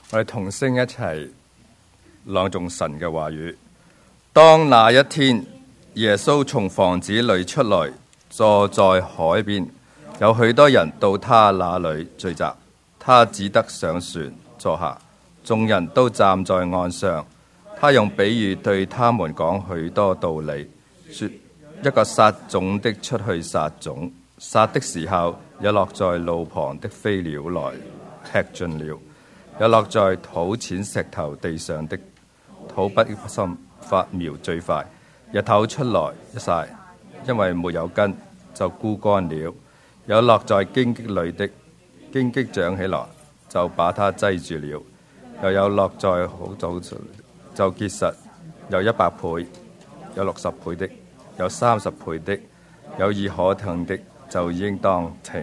我哋同聲一齊朗誦神嘅話語。當那一天，耶穌從房子裏出來，坐在海邊，有許多人到他那裏聚集，他只得上船坐下，眾人都站在岸上。他用比喻對他們講許多道理，說一個撒種的出去撒種，撒的時候，有落在路旁的飛鳥來吃盡了，有落在土淺石頭地上的，土不深，發苗最快，日頭出來一曬，因為沒有根，就枯乾了。有落在荊棘裏的，荊棘長起來，就把它擠住了。又有落在好土上，就結實，有100倍，有60倍的，有30倍的，有耳可聽的，就應當聽。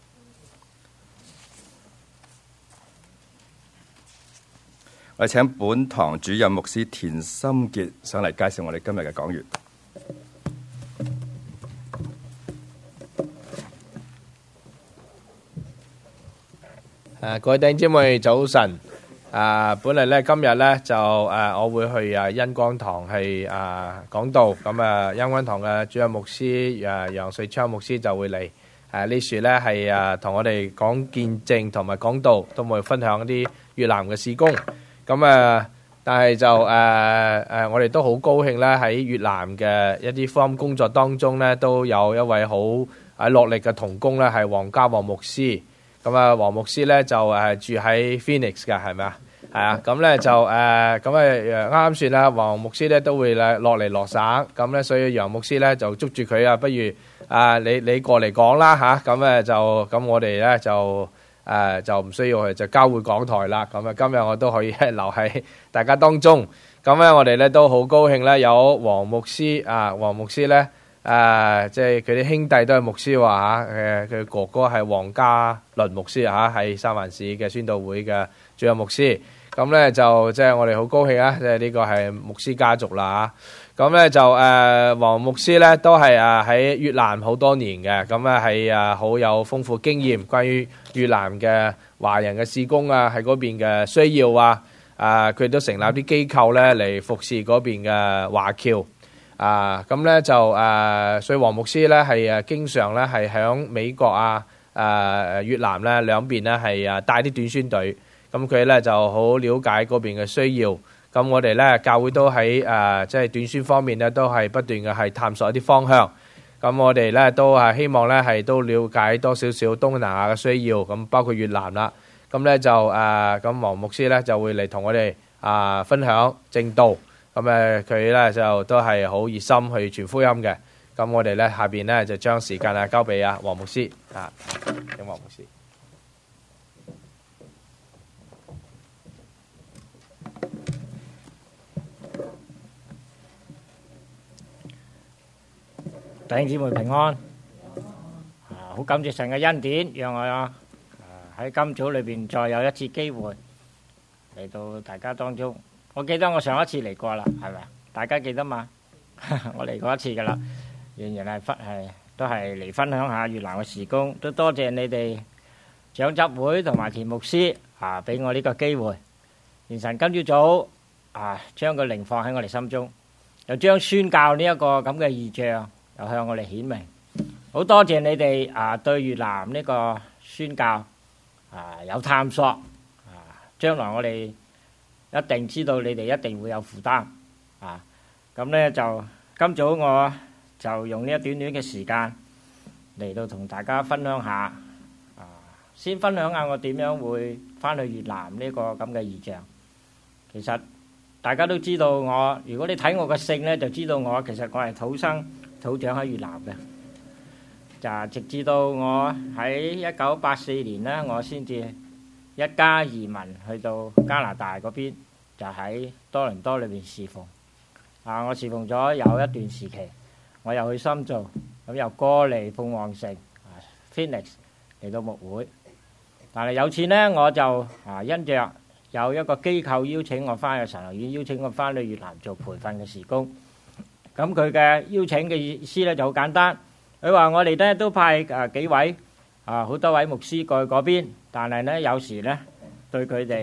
我哋請本堂主任牧師田心傑上嚟介紹我哋今日嘅講員。 各位弟兄姊妹早晨。本嚟咧今日咧就我會去恩光堂係講道，咁恩光堂嘅主任牧師楊瑞昌牧師就會嚟呢處咧係同我哋講見證同埋講道，都會分享一啲越南嘅事工。咁但係就我哋都好高興咧喺越南嘅一啲福音工作當中咧，都有一位好落力嘅同工咧，係黃家旺牧師。咁黃牧師咧就住喺 Phoenix 㗎，係咪啊？係啊，咁咧就啱啱算啦。黃牧師咧都會落嚟落省，咁咧所以楊牧師咧就捉住佢不如你過嚟講啦嚇。咁我哋咧就唔需要去就交會講台啦。咁今日我都可以留喺大家當中。咁咧我哋咧都好高興咧有黃牧師黃牧師咧。即係佢啲兄弟都係牧師話佢哥哥係黃家麟牧師係三藩市嘅宣道會嘅主任牧師。咁咧就即係我哋好高興即係呢個係牧師家族啦咁咧就黃牧師咧都係喺越南好多年嘅，咁係好有豐富經驗，關於越南嘅華人嘅事工喺嗰邊嘅需要佢都成立啲機構咧嚟服侍嗰邊嘅華僑。咁咧就所以黃牧師咧係經常咧係響美國越南咧兩邊咧係帶啲短宣隊，咁佢咧就好了解嗰邊嘅需要。咁我哋咧教會都喺即係短宣方面咧都係不斷嘅係探索一啲方向。咁我哋咧都希望咧係都了解多少少東南亞嘅需要，咁包括越南啦。咁咧就咁黃牧師咧就會嚟同我哋分享正道。咁佢咧就都係好熱心去傳福音嘅。咁我哋咧下邊咧就將時間交俾黃牧師請黃牧師。 弟兄姊妹平安。好感謝神嘅恩典，讓我喺今早裏邊再有一次機會嚟到大家當中。我記得我上一次嚟過啦，係咪啊？大家記得嘛？我嚟過一次噶啦，仍然都係嚟分享下越南嘅事工，都多謝你哋長執會同埋田牧師俾我呢個機會。願神今朝早將個靈放喺我哋心中，又將宣教呢一個咁嘅異象又向我哋顯明。好多謝你哋對越南呢個宣教有探索將來我哋一定知道你哋一定會有負擔咁呢就今早我就用呢一短短嘅時間嚟到同大家分享下先分享下我點樣會翻去越南呢個咁嘅異象。其實大家都知道我，如果你睇我個姓呢，就知道我其實我係土生土長喺越南嘅。就直至到我喺1984年呢，我先至一家移民去到加拿大嗰邊，就喺多倫多裏邊侍奉。我侍奉咗有一段時期，我又去深造，咁又過嚟鳳凰城 Phoenix 嚟到牧會。但係有次呢，我就因着有一個機構邀請我翻去神學院，邀請我翻去越南做培訓嘅事工。咁佢嘅邀請嘅意思呢就好簡單，佢話我哋呢都派幾位好多位牧師過去嗰邊，但係呢有時呢對佢哋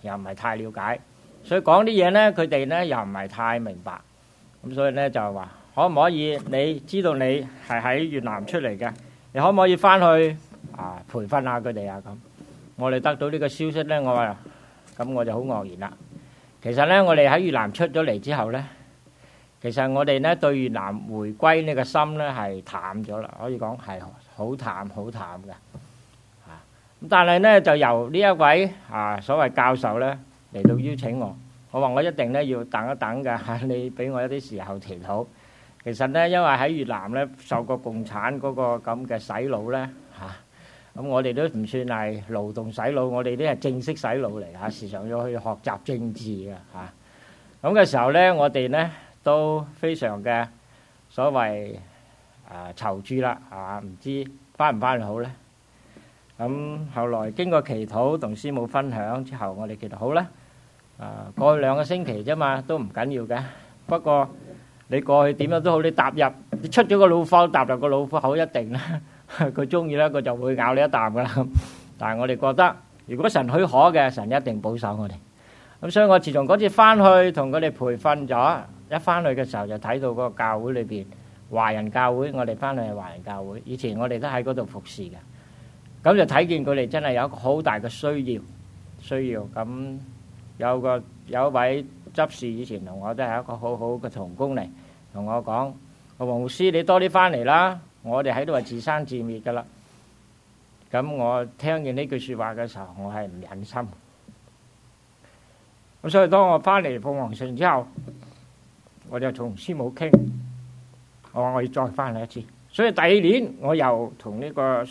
又唔係太了解，所以講啲嘢咧，佢哋咧又唔係太明白。咁所以咧就話，可唔可以你知道你係喺越南出嚟嘅，你可唔可以翻去培訓下佢哋啊？咁我哋得到呢個消息咧，我話咁我就好愕然啦。其實咧，我哋喺越南出咗嚟之後咧，其實我哋咧對越南回歸呢個心咧係淡咗啦，可以講係好淡好淡嘅。咁但係咧就由呢一位所謂教授咧嚟到邀請我，我話我一定咧要等一等嘅，你俾我一啲時候祈禱。其實咧，因為喺越南咧受過共產嗰個咁嘅洗腦咧咁我哋都唔算係勞動洗腦，我哋啲係正式洗腦嚟嚇，時常要去學習政治嘅咁嘅時候咧，我哋咧都非常嘅所謂籌注啦唔知翻唔翻好咧。咁後來經過祈禱同師母分享之後，我哋祈禱好啦。過去2個星期啫嘛，都唔緊要嘅。不過你過去點樣都好，你出咗個老方，踏入個老虎口一定啦。佢中意咧，佢就會咬你一啖噶啦。但係我哋覺得，如果神許可嘅，神一定保守我哋。咁所以我自從嗰次翻去同佢哋培訓咗，一翻去嘅時候就睇到嗰個教會裏邊華人教會，我哋翻去係華人教會。以前我哋都喺嗰度服侍嘅，咁就睇見佢哋真係有一個好大嘅需要。咁有一位執事以前同我都係一個好好嘅同工嚟，同我講：黃牧師，你多啲翻嚟啦，我哋喺度係自生自滅噶啦。咁我聽見呢句説話嘅時候，我係唔忍心。咁所以當我翻嚟鳳凰城之後，我就同師母傾，我話我要再翻嚟一次。所以第2年我又同呢個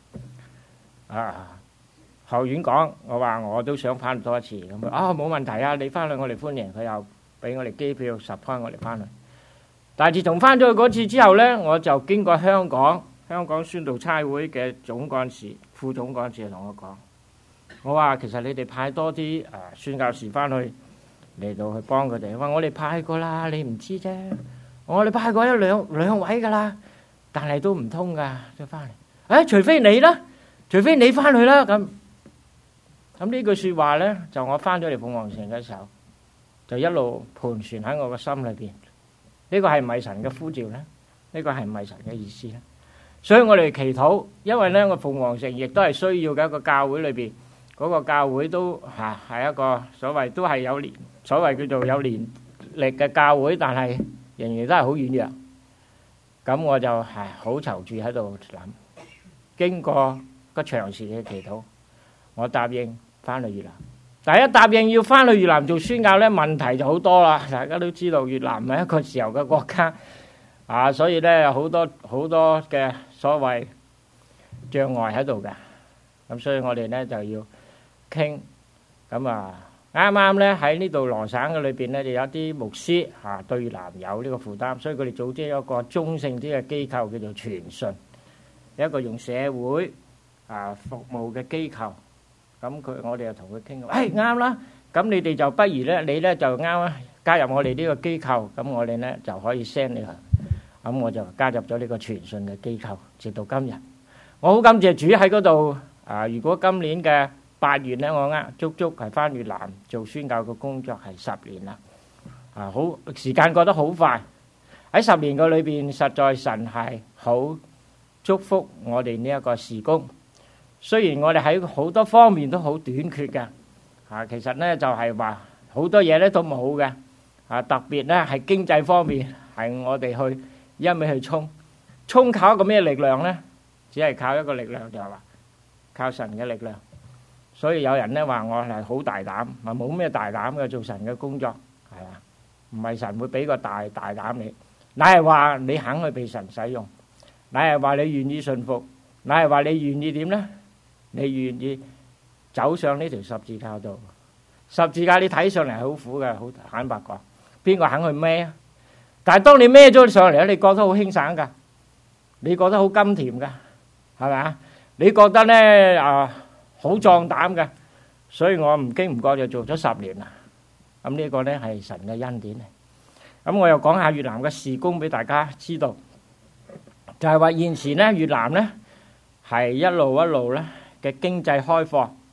後院講，我話我都想翻多一次。咁冇問題啊，你翻去我哋歡迎。佢又俾我哋機票support我哋翻去。但係自從翻咗去嗰次之後呢，我就經過香港宣道差會嘅總幹事、副總幹事同我講，我話其實你哋派多啲宣教士翻去嚟到去幫佢哋。話我哋派過啦，你唔知啫。我哋派過兩位噶啦，但係都唔通噶，都翻嚟。除非你啦，除非你翻去啦。咁呢句説話呢，就我翻咗嚟鳳凰城嘅時候，就一路盤旋喺我個心裏邊。呢個係唔係神嘅呼召呢？呢個係唔係神嘅意思呢？所以我哋祈禱，因為呢個鳳凰城亦都係需要嘅一個教會裏邊，嗰個教會都係一個所謂都係所謂叫做有年歷嘅教會，但係仍然都係好軟弱。咁我就係好籌注喺度諗，經過個長時嘅祈禱，我答應翻去越南。第一答應要翻去越南做宣教呢，問題就好多啦。大家都知道越南係一個自由嘅國家所以呢好多嘅所謂障礙喺度嘅。咁所以我哋呢就要傾。咁啱啱呢喺呢度羅省嘅裏邊呢，就有啲牧師對越南有呢個負擔，所以佢哋組織一個中性啲嘅機構，叫做傳信，一個用社會服務嘅機構。咁我哋又同佢傾，啱啦。咁你哋就不如咧，你咧就啱啦，加入我哋呢個機構。咁我哋咧就可以 send 你去。咁我就加入咗呢個傳信嘅機構，直到今日。我好感謝主喺嗰度。如果今年嘅8月咧，我足足係翻越南做宣教嘅工作係10年啦。好時間過得好快。喺10年嘅裏邊，實在神係好祝福我哋呢一個事工。雖然我哋喺好多方面都好短缺嘅，其實咧就係話好多嘢咧都冇嘅，特別咧係經濟方面係我哋去一味去衝靠一個咩力量咧？只係靠一個力量，就係話靠神嘅力量。所以有人咧話我係好大膽，話冇咩大膽嘅做神嘅工作，係嘛？唔係神會俾個大膽你，乃係話你肯去被神使用，乃係話你願意信服，乃係話你願意點咧？你願意走上呢條十字架度？十字架你睇上嚟係好苦嘅，好坦白講，邊個肯去孭啊？但係當你孭咗上嚟咧，你覺得好輕省噶，你覺得好甘甜噶，係咪啊？你覺得咧好壯膽嘅，所以我唔經唔覺就做咗10年啦。咁呢個咧係神嘅恩典嚟。咁我又講下越南嘅事工俾大家知道，就係話現時咧越南咧係一路咧嘅經濟開放，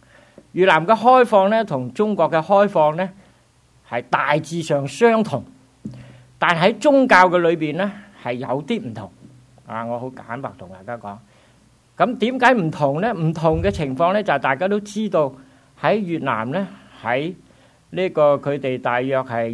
越南嘅開放咧，同中國嘅開放咧係大致上相同，但喺宗教嘅裏邊咧係有啲唔同。我好簡白同大家講。咁點解唔同咧？唔同嘅情況咧，就係大家都知道喺越南咧，喺呢個佢哋大約係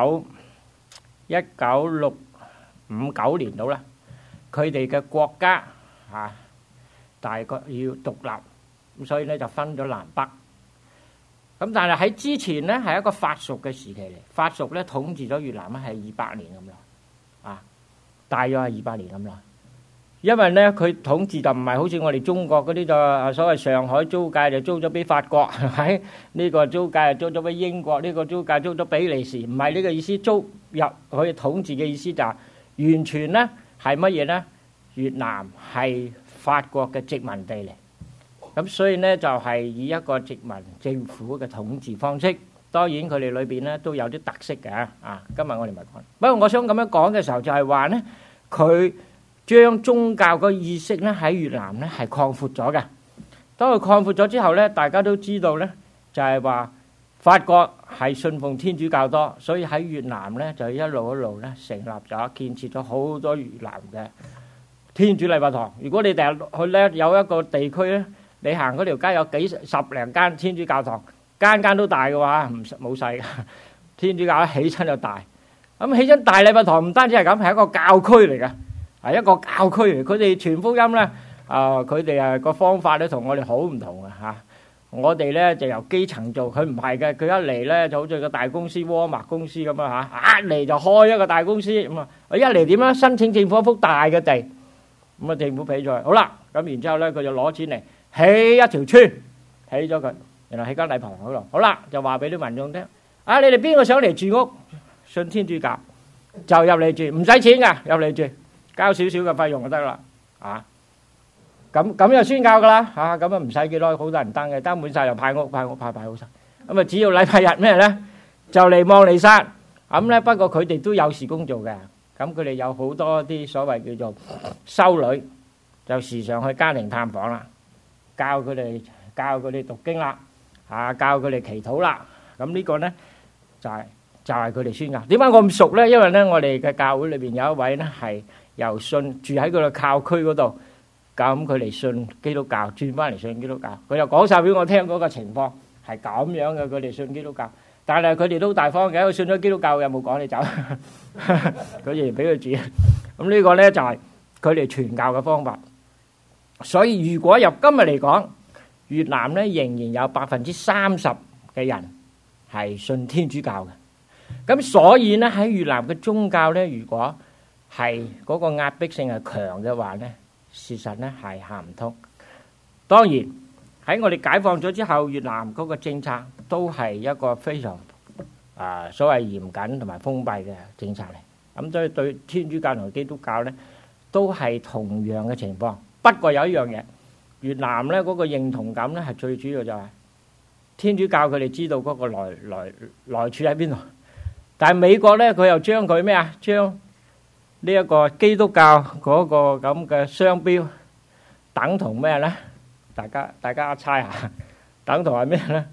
1959年到啦，佢哋嘅國家大概要獨立，咁所以咧就分咗南北。咁但係喺之前咧係一個法屬嘅時期嚟，法屬咧統治咗越南咧係200年咁耐，大約係200年咁耐。因為咧佢統治就唔係好似我哋中國嗰啲就所謂上海租界就租咗俾法國，喺呢個租界租咗俾英國，呢個租界租咗比利時，唔係呢個意思。租入去統治嘅意思就係完全咧係乜嘢咧？越南係法國嘅殖民地嚟。咁所以咧就係以一個殖民政府嘅統治方式，當然佢哋裏邊咧都有啲特色嘅。今日我哋咪講。不過我想咁樣講嘅時候就係話咧，佢將宗教個意識咧喺越南咧係擴闊咗嘅。當佢擴闊咗之後咧，大家都知道咧就係話法國係信奉天主教多，所以喺越南咧就一路咧成立咗建設咗好多越南嘅天主禮拜堂。如果你第日去咧有一個地區咧，你行嗰條街有10零間天主教堂，間間都大嘅話，冇細嘅。天主教一起親就大。咁起親大禮拜堂唔單止係咁，係一個教區嚟嘅，係一個教區嚟。佢哋傳福音咧，佢哋個方法咧同我哋好唔同嘅嚇。我哋咧就由基層做，佢唔係嘅。佢一嚟咧就好似個大公司沃爾瑪公司咁樣嚇，一嚟就開一個大公司咁啊！一嚟點樣申請政府一幅大嘅地，咁啊政府俾咗佢，好啦，咁然之後咧佢就攞錢嚟起一條村，起咗佢，然後起間禮堂嗰度，好啦，就話俾啲民眾聽，你哋邊個想嚟住屋，信天主教就入嚟住，唔使錢噶，入嚟住，交少少嘅費用就得啦，咁就宣教噶啦，咁啊唔使幾多，好多人登嘅，登滿晒就派屋派好晒，咁啊只要禮拜日咩咧，就嚟望彌撒，咁咧不過佢哋都有事工做嘅，咁佢哋有好多啲所謂叫做修女，就時常去家庭探訪啦。教佢哋讀經啦，教佢哋祈禱啦。咁呢個咧就係佢哋宣教。點解我咁熟咧？因為咧我哋嘅教會裏邊有一位咧係由信住喺佢個教區嗰度，咁佢哋信基督教，轉翻嚟信基督教。佢就講晒俾我聽嗰個情況係咁樣嘅，佢哋信基督教。但係佢哋都大方嘅，佢信咗基督教有冇趕你走？佢哋俾佢住。咁呢個咧就係佢哋傳教嘅方法。所以如果由今日嚟講，越南咧仍然有30%嘅人係信天主教嘅。咁所以咧喺越南嘅宗教咧，如果係嗰個壓迫性係強嘅話咧，事實咧係行唔通。當然喺我哋解放咗之後，越南嗰個政策都係一個非常所謂嚴謹同埋封閉嘅政策嚟。咁所以對天主教同基督教咧都係同樣嘅情況。不過有一樣嘢，越南咧嗰個認同感咧係最主要就係天主教佢哋知道嗰個來處喺邊度，但係美國咧佢又將佢咩啊？將呢一個基督教嗰個咁嘅商標等同咩咧？大家猜下，等同係咩咧？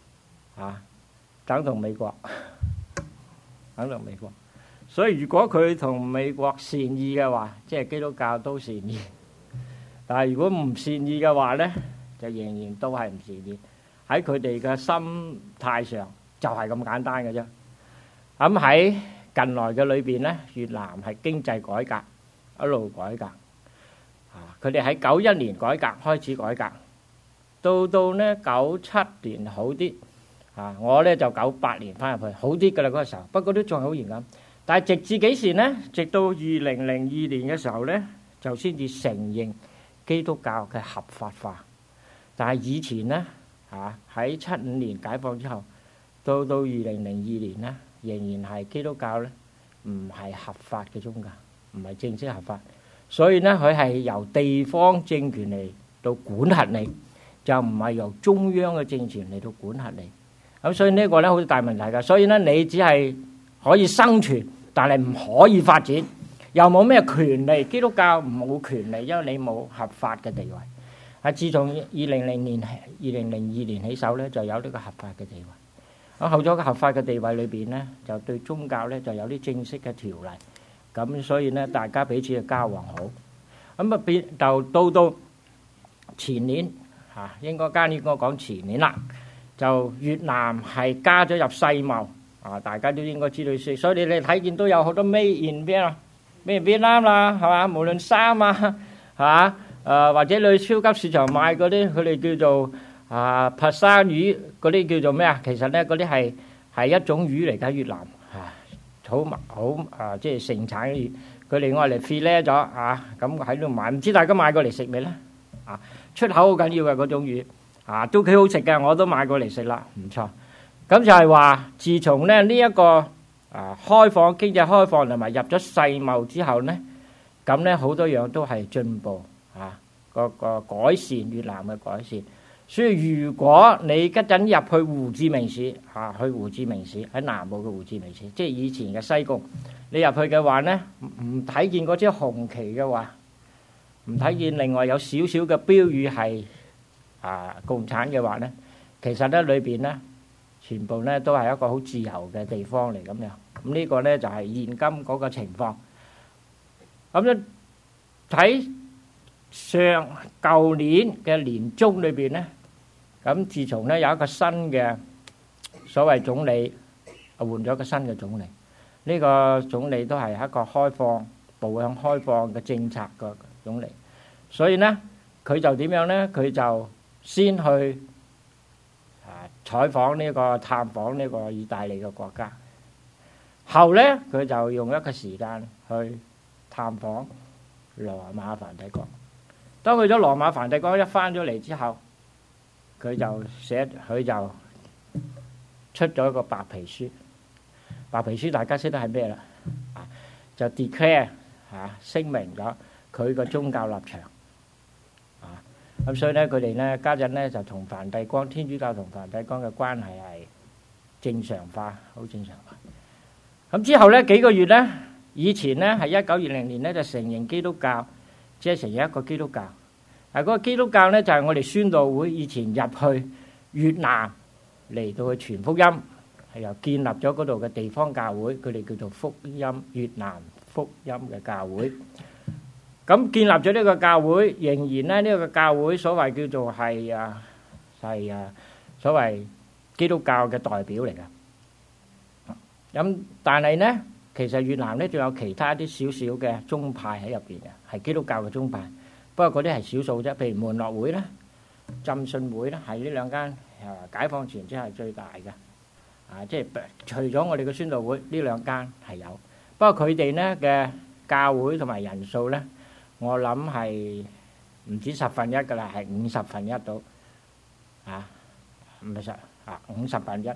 等同美國，等同美國。所以如果佢同美國善意嘅話，即係基督教都善意。但係如果唔善意嘅話咧，就仍然都係唔善意。喺佢哋嘅心態上就係咁簡單嘅啫。咁喺近來嘅裏邊咧，越南係經濟改革，一路改革。佢哋喺91年改革開始改革，到咧97年好啲。我咧就98年翻入去，好啲㗎啦嗰個時候。不過都仲係好嚴謹。但係直至幾時咧？直到2002年嘅時候咧，就先至承認基督教嘅合法化。但係以前咧喺75年解放之後，到2002年咧，仍然係基督教咧唔係合法嘅宗教，唔係正式合法。所以咧佢係由地方政權嚟到管轄你，就唔係由中央嘅政權嚟到管轄你。咁所以呢個咧好大問題㗎。所以咧你只係可以生存，但係唔可以發展，又冇咩權利。基督教冇權利，因為你冇合法嘅地位。 自從2002年起手咧，就有呢個合法嘅地位。咁後咗個合法嘅地位裏邊咧，就對宗教咧就有啲正式嘅條例。咁所以咧，大家彼此嘅交往好。咁啊變就到前年嚇，應該講前年啦，就越南係加咗入世貿啊！大家都應該知道，所以你哋睇見都有好多 Made in 邊啊，Made in Vietnam啦，係嘛？無論衫啊，係嘛？或者你去超級市場買嗰啲，佢哋叫做白沙魚嗰啲叫做咩啊？其實咧嗰啲係一種魚嚟㗎，越南好即係盛產嘅魚，佢哋愛嚟 fillet 咗啊，咁喺度買，唔知大家買過嚟食未咧？啊，出口好緊要嘅嗰種魚啊，都幾好食嘅，我都買過嚟食啦，唔錯。咁就係話，自從咧呢一個開放經濟開放同埋入咗世貿之後咧，咁咧好多樣都係進步啊，個改善越南嘅改善。所以如果你嗰陣入去胡志明市去胡志明市喺南部嘅胡志明市，即係以前嘅西貢，你入去嘅話咧，唔睇見嗰支紅旗嘅話，唔睇見另外有少少嘅標語係共產嘅話咧，其實咧裏邊咧全部咧都係一個好自由嘅地方嚟咁樣。咁呢個咧就係現今嗰個情況。咁咧睇舊年嘅年中裏邊咧。咁自從咧有一個新嘅所謂總理，換咗個新嘅總理，呢個總理都係一個步向開放嘅政策嘅總理，所以咧佢就點樣咧？佢就先去探訪呢個意大利嘅國家，後咧佢就用一個時間去探訪羅馬梵蒂岡。當去咗羅馬梵蒂岡一翻咗嚟之後，佢就出咗一個白皮書。白皮書大家識得係咩啦？就 declare 聲明咗佢個宗教立場。咁所以咧，佢哋咧家陣咧就同梵蒂岡天主教同梵蒂岡嘅關係係正常化，好正常化。咁之後咧幾個月咧，以前咧係1920年咧就承認基督教，即係承認一個基督教。嗰個基督教咧就係我哋宣道會以前入去越南嚟到去傳福音，係由建立咗嗰度嘅地方教會，佢哋叫做福音越南福音嘅教會。咁建立咗呢個教會，仍然咧呢個教會所謂叫做係所謂基督教嘅代表嚟㗎。咁但係咧，其實越南咧仲有其他啲少少嘅宗派喺入邊嘅，係基督教嘅宗派。不過嗰啲係少數啫，譬如門諾會啦、浸信會啦，係呢兩間解放前之後最大嘅。即係除咗我哋嘅宣道會，呢兩間係有。不過佢哋咧嘅教會同埋人數咧，我諗係唔止1/10㗎啦，係50/1到50/1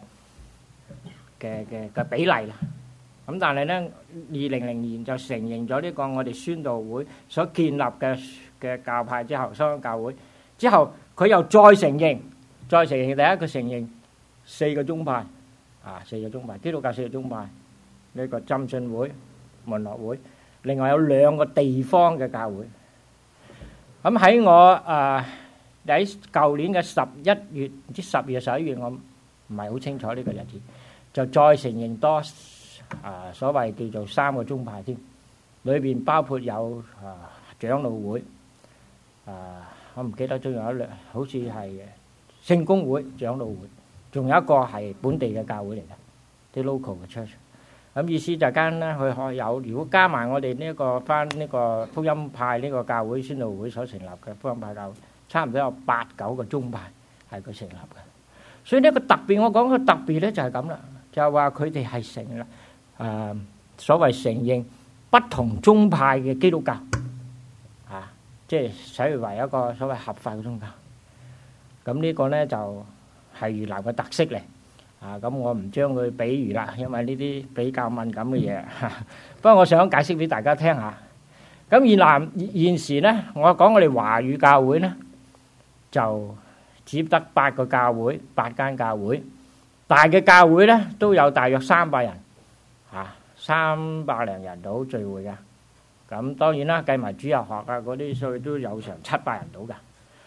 嘅比例啦。咁但係咧，2000年就承認咗呢個我哋宣道會所建立嘅教派之後，雙教會之後，佢又再承認第一個承認4個宗派，4個宗派，基督教4個宗派，呢個浸信會、門諾會，另外有2個地方嘅教會。咁喺我喺舊年嘅11月，唔知10月11月，我唔係好清楚呢個日子，就再承認多所謂叫做3個宗派添，裏邊包括有長老會，我唔記得仲有1兩，好似係聖公會、長老會，仲有一個係本地嘅教會嚟嘅，啲 local 嘅 church。咁意思就間咧，佢有如果加埋我哋呢個翻呢個福音派呢個教會宣道會所成立嘅福音派教會，差唔多有8-9個宗派係佢成立嘅。所以呢個特別，我講個特別咧就係咁啦，就係話佢哋係成立所謂承認不同宗派嘅基督教，即係使佢為一個所謂合法嘅宗教。咁呢個咧就係越南嘅特色嚟。咁我唔將佢比喻啦，因為呢啲比較敏感嘅嘢。不過我想解釋俾大家聽下。咁越南現時咧，我講我哋華語教會咧，就只得8個教會，8間教會。大嘅教會咧都有大約300人，300零人到聚會嘅。咁當然啦，計埋主日學嗰啲，所以都有成700人到㗎。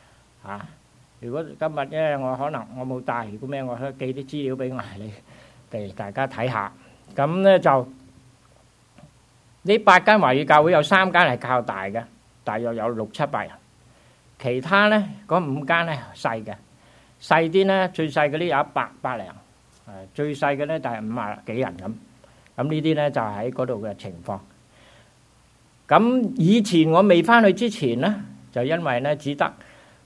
嚇。如果今日咧，我可能我冇帶，如果咩，我可以寄啲資料俾你哋大家睇下。咁咧就呢8間華語教會有3間係較大嘅，大約有600-700人。其他咧嗰5間咧細嘅，細啲咧最細嘅呢有100零，最細嘅咧就係50幾人咁。咁呢啲咧就係喺嗰度嘅情況。咁以前我未翻去之前咧，就因為咧只得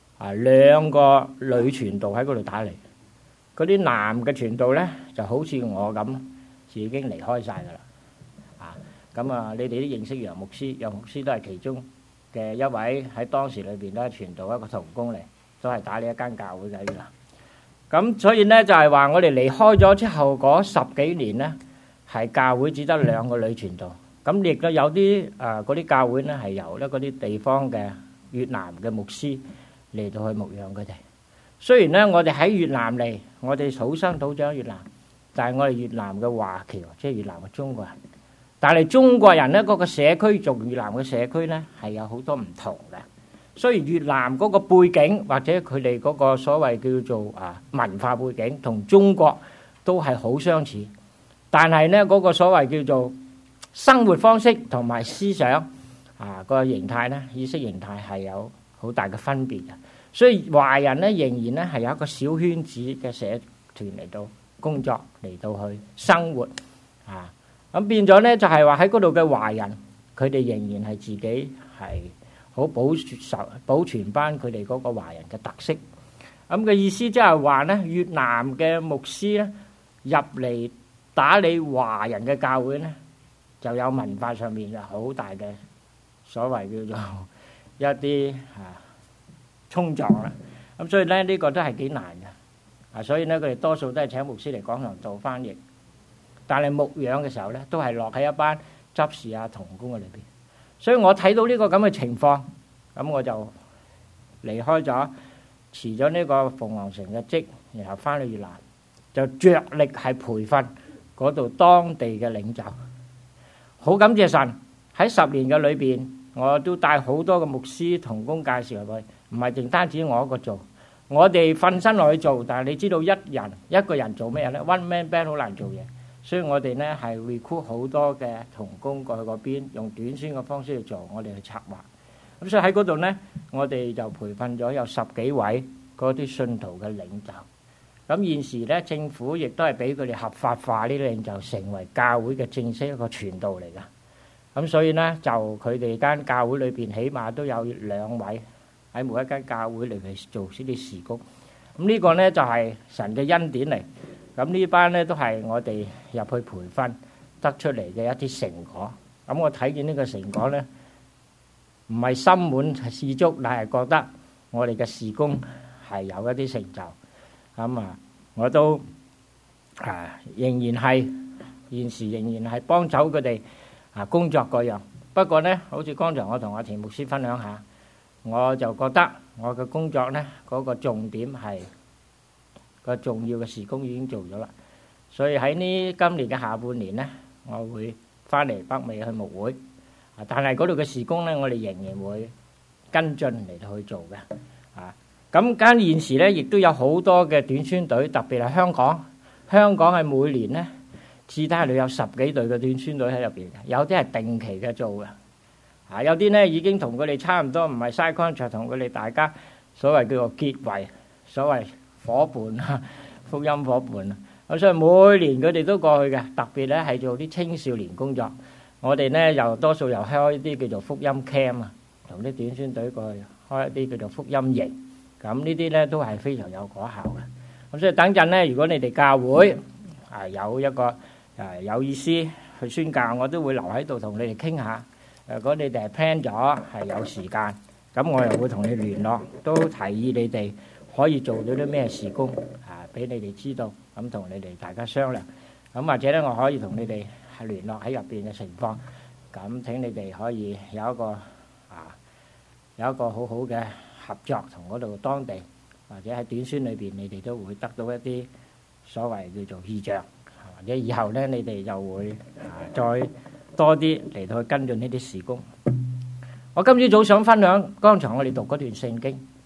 2個女傳道喺嗰度打嚟，嗰啲男嘅傳道咧就好似我咁，已經離開曬噶啦。咁啊，你哋都認識楊牧師，楊牧師都係其中嘅一位喺當時裏邊咧傳道一個同工嚟，都係打呢一間教會嘅啦。咁所以咧就係話我哋離開咗之後嗰10幾年咧，係教會只得2個女傳道。咁亦都有啲嗰啲教會咧係由咧嗰啲地方嘅越南嘅牧師嚟到去牧養佢哋。雖然咧我哋喺越南嚟，我哋土生土長越南，但係我哋越南嘅華僑，即係越南嘅中國人。但係中國人咧嗰個社區同越南嘅社區咧係有好多唔同嘅。雖然越南嗰個背景或者佢哋嗰個所謂叫做文化背景同中國都係好相似，但係咧嗰個所謂叫做生活方式同埋思想個形態咧，意識形態係有好大嘅分別嘅。所以華人咧仍然咧係有一個小圈子嘅社團嚟到工作，嚟到去生活咁變咗咧就係話喺嗰度嘅華人，佢哋仍然係自己係好保存翻佢哋嗰個華人嘅特色。咁嘅意思即係話咧，越南嘅牧師咧入嚟打理華人嘅教會咧，就有文化上面就好大嘅所謂叫做一啲衝撞啦。咁所以咧呢個都係幾難嘅。所以咧佢哋多數都係請牧師嚟講堂做翻譯，但係牧養嘅時候咧都係落喺一班執事同工嘅裏邊。所以我睇到呢個咁嘅情況，咁我就離開咗，辭咗呢個鳳凰城嘅職，然後翻去越南，就着力係培訓嗰度當地嘅領袖。好感謝神喺10年嘅裏邊，我都帶好多嘅牧師同工介紹入去，唔係淨單止我一個做，我哋瞓身落去做。但係你知道一個人做咩咧 ？One man band 好難做嘢。所以我哋咧係 recruit 好多嘅同工過去嗰邊，用短宣嘅方式去做，我哋去策劃。咁所以喺嗰度咧，我哋就培訓咗有10幾位嗰啲信徒嘅領袖。咁現時咧，政府亦都係俾佢哋合法化呢啲領袖，成為教會嘅正式一個傳道嚟噶。咁所以咧，就佢哋間教會裏邊，起碼都有2位喺每一間教會嚟去做呢啲事工。咁呢個咧就係神嘅恩典嚟。咁呢班咧都係我哋入去培訓得出嚟嘅一啲成果。咁我睇見呢個成果咧，唔係心滿意足，但係覺得我哋嘅事工係有一啲成就。咁我都仍然係現時仍然係幫走佢哋工作嗰樣。不過咧，好似剛才我同阿田牧師分享下，我就覺得我嘅工作咧嗰個重點係個重要嘅事工已經做咗啦。所以喺呢今年嘅下半年咧，我會翻嚟北美去牧會。但係嗰度嘅事工咧，我哋仍然會跟進嚟到去做嘅。咁間現時咧，亦都有好多嘅短宣隊，特別係香港。香港係每年咧，至低裏有10幾隊嘅短宣隊喺入邊嘅，有啲係定期嘅做嘅。有啲咧已經同佢哋差唔多，唔係 side contract，同佢哋大家所謂叫做結為所謂夥伴啊，福音夥伴啊。咁所以每年佢哋都過去嘅，特別咧係做啲青少年工作。我哋咧又多數又開一啲叫做福音 camp 啊，同啲短宣隊過去開一啲叫做福音營。咁呢啲咧都係非常有果效嘅。咁所以等陣咧，如果你哋教會有一個有意思去宣教，我都會留喺度同你哋傾下。如果你哋係 plan 咗係有時間，咁我又會同你聯絡，都提議你哋可以做到啲咩事工俾你哋知道，咁同你哋大家商量。咁或者咧，我可以同你哋係聯絡喺入邊嘅情況。咁請你哋可以有一個好好嘅合作，同嗰度當地或者喺短宣裏邊，你哋都會得到一啲所謂叫做異象，或者以後咧你哋就會再多啲嚟到去跟進呢啲事工。我今朝早想分享剛才我哋讀嗰段聖經，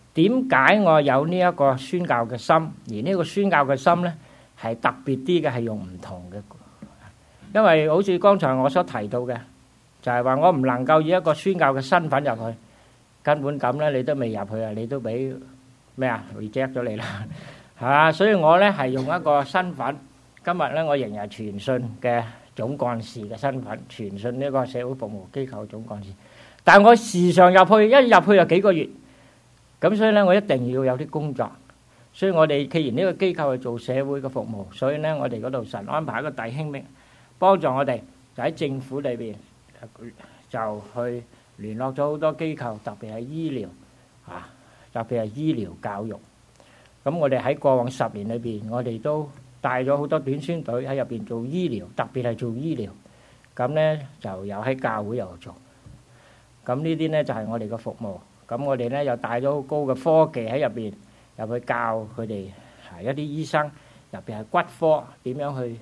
點解我有呢一個宣教嘅心？而呢個宣教嘅心呢，係特別啲嘅，係用唔同嘅。因為好似剛才我所提到嘅，就係話我唔能夠以一個宣教嘅身份入去，根本咁呢，你都未入去啊，你都俾咩啊 reject 咗你啦，係嘛？所以我呢係用一個身份，今日呢我仍然係傳信嘅總幹事嘅身份，傳信呢個社會服務機構總幹事。但係我時常入去，一入去就幾個月，咁所以呢我一定要有啲工作。所以我哋既然呢個機構係做社會嘅服務，所以呢我哋嗰度神安排一個弟兄兵幫助我哋，就喺政府裏邊就去聯絡咗好多機構，特別係醫療啊，特別係醫療教育。咁我哋喺過往10年裏邊，我哋都帶咗好多短宣隊喺入邊做醫療，特別係做醫療。咁呢就有喺教會又做。咁呢啲呢就係我哋嘅服務。咁我哋呢又帶咗好高嘅科技喺入邊，入去教佢哋一啲醫生，特別係骨科點樣去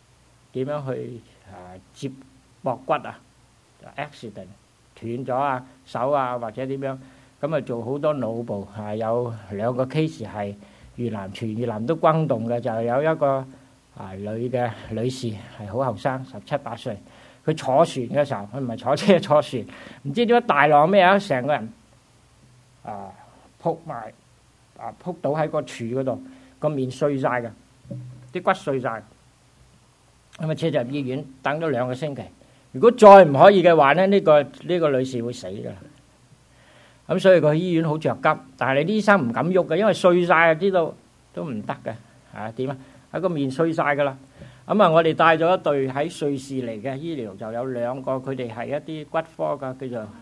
接駁骨啊 ，accident 斷咗啊手啊或者點樣，咁啊做好多腦部有2個 case 係越南，全越南都轟動嘅，就係有一個女士係好後生，17、18歲。佢坐船嘅時候，佢唔係坐車，坐船，唔知點解大浪咩啊，成個人撲倒喺個柱嗰度，個面碎晒嘅，啲骨碎晒。咁啊車就入醫院，等咗2個星期。如果再唔可以嘅話咧，呢個女士會死㗎。咁所以佢去醫院好着急，但係你啲醫生唔敢喐嘅，因為碎晒啊，知道都唔得嘅。點啊？喺個面碎晒㗎啦。咁啊，我哋帶咗一隊喺瑞士嚟嘅醫療，就有2個，佢哋係一啲骨科嘅，叫做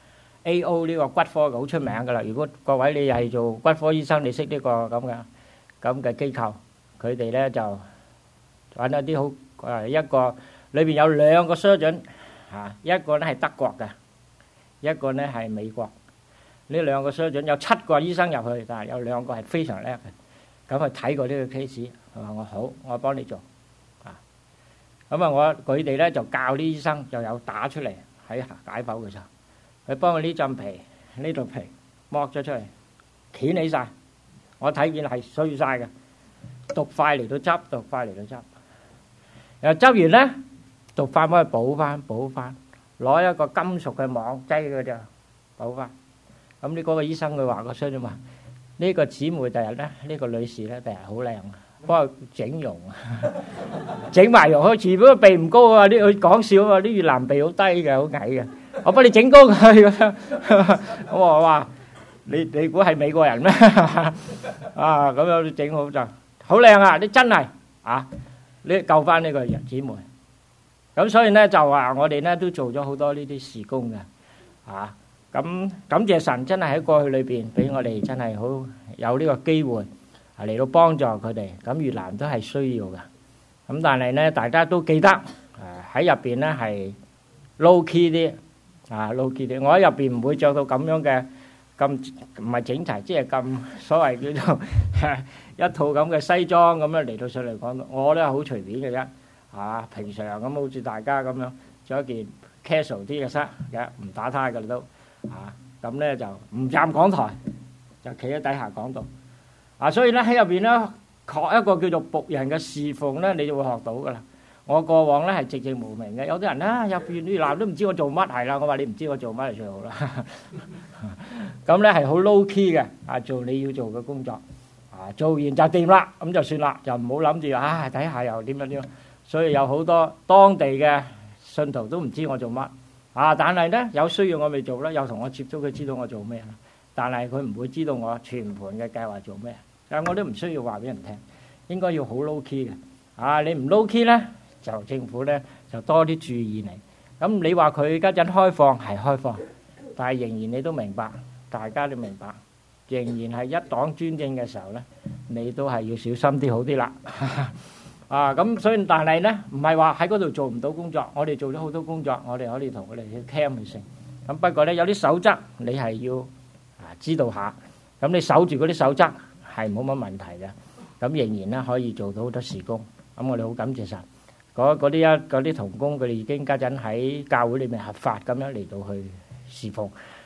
A.O. 呢個骨科嘅，好出名㗎啦。如果各位你係做骨科醫生，你識呢個咁嘅機構，佢哋咧就揾一啲好一個裏邊有2個 surgeon 一個咧係德國嘅，一個咧係美國。呢2個 surgeon 有7個醫生入去，但係有2個係非常叻嘅。咁佢睇過呢個 case，佢話我好，我幫你做。咁啊，佢哋咧就教啲醫生，就有打出嚟喺解剖嘅時候，佢幫佢呢浸皮呢度皮剝咗出嚟，掀起晒，我睇見係碎晒嘅，毒塊嚟到執，毒塊嚟到執，然後執完咧，毒塊幫佢補翻，攞一個金屬嘅網擠佢就補翻。咁呢嗰個醫生佢話個傷者話：呢個姊妹第日咧，呢個女士咧第日好靚。幫佢整容，整埋容開始，不過鼻唔高啊！佢講笑啊！啲越南鼻好低嘅，好矮嘅。我幫你整高佢咁樣。我話你估係美國人咩？啊咁樣整好就好靚啊！你真係你救翻呢個人姊妹。咁所以咧就話我哋咧都做咗好多呢啲事工嘅。咁感謝神真係喺過去裏邊俾我哋真係好有呢個機會。嚟到幫助佢哋，咁越南都係需要嘅。咁但係咧，大家都記得喺入邊咧係 low key 啲，low key 啲。我喺入邊唔會着到咁樣嘅，咁唔係整齊，即係咁所謂叫做一套咁嘅西裝咁樣嚟到上嚟講。我咧好隨便嘅啫，平常咁好似大家咁樣着一件 casual 啲嘅衫嘅，唔打呔嘅都咁咧就唔站講台，就企喺底下講道。所以咧喺入邊咧學一個叫做僕人嘅侍奉咧，你就會學到噶啦。我過往咧係寂寂無名嘅，有啲人咧入邊越南都唔知我做乜係啦。我話你唔知我做乜就最好啦。咁咧係好 low key 嘅，做你要做嘅工作，做完就掂啦，咁就算啦，就唔好諗住睇下又點樣點樣。所以有好多當地嘅信徒都唔知我做乜，但係咧有需要我咪做啦，有同我接觸佢知道我做咩啦。但係佢唔會知道我全盤嘅計劃做咩，但係我都唔需要話俾人聽，應該要好 low key 嘅。你唔 low key 咧，就政府咧就多啲注意你。咁你話佢家陣開放係開放，但係仍然你都明白，大家都明白，仍然係一黨專政嘅時候咧，你都係要小心啲好啲啦。咁所以但係咧，唔係話喺嗰度做唔到工作，我哋做咗好多工作，我哋可以同佢哋去 camp 去成。咁不過咧有啲守則你係要知道下，咁你守住嗰啲守則係冇乜問題嘅，咁仍然咧可以做到好多事工。咁我哋好感謝神，嗰啲同工佢哋已經家陣喺教會裏面合法咁樣嚟到去侍奉。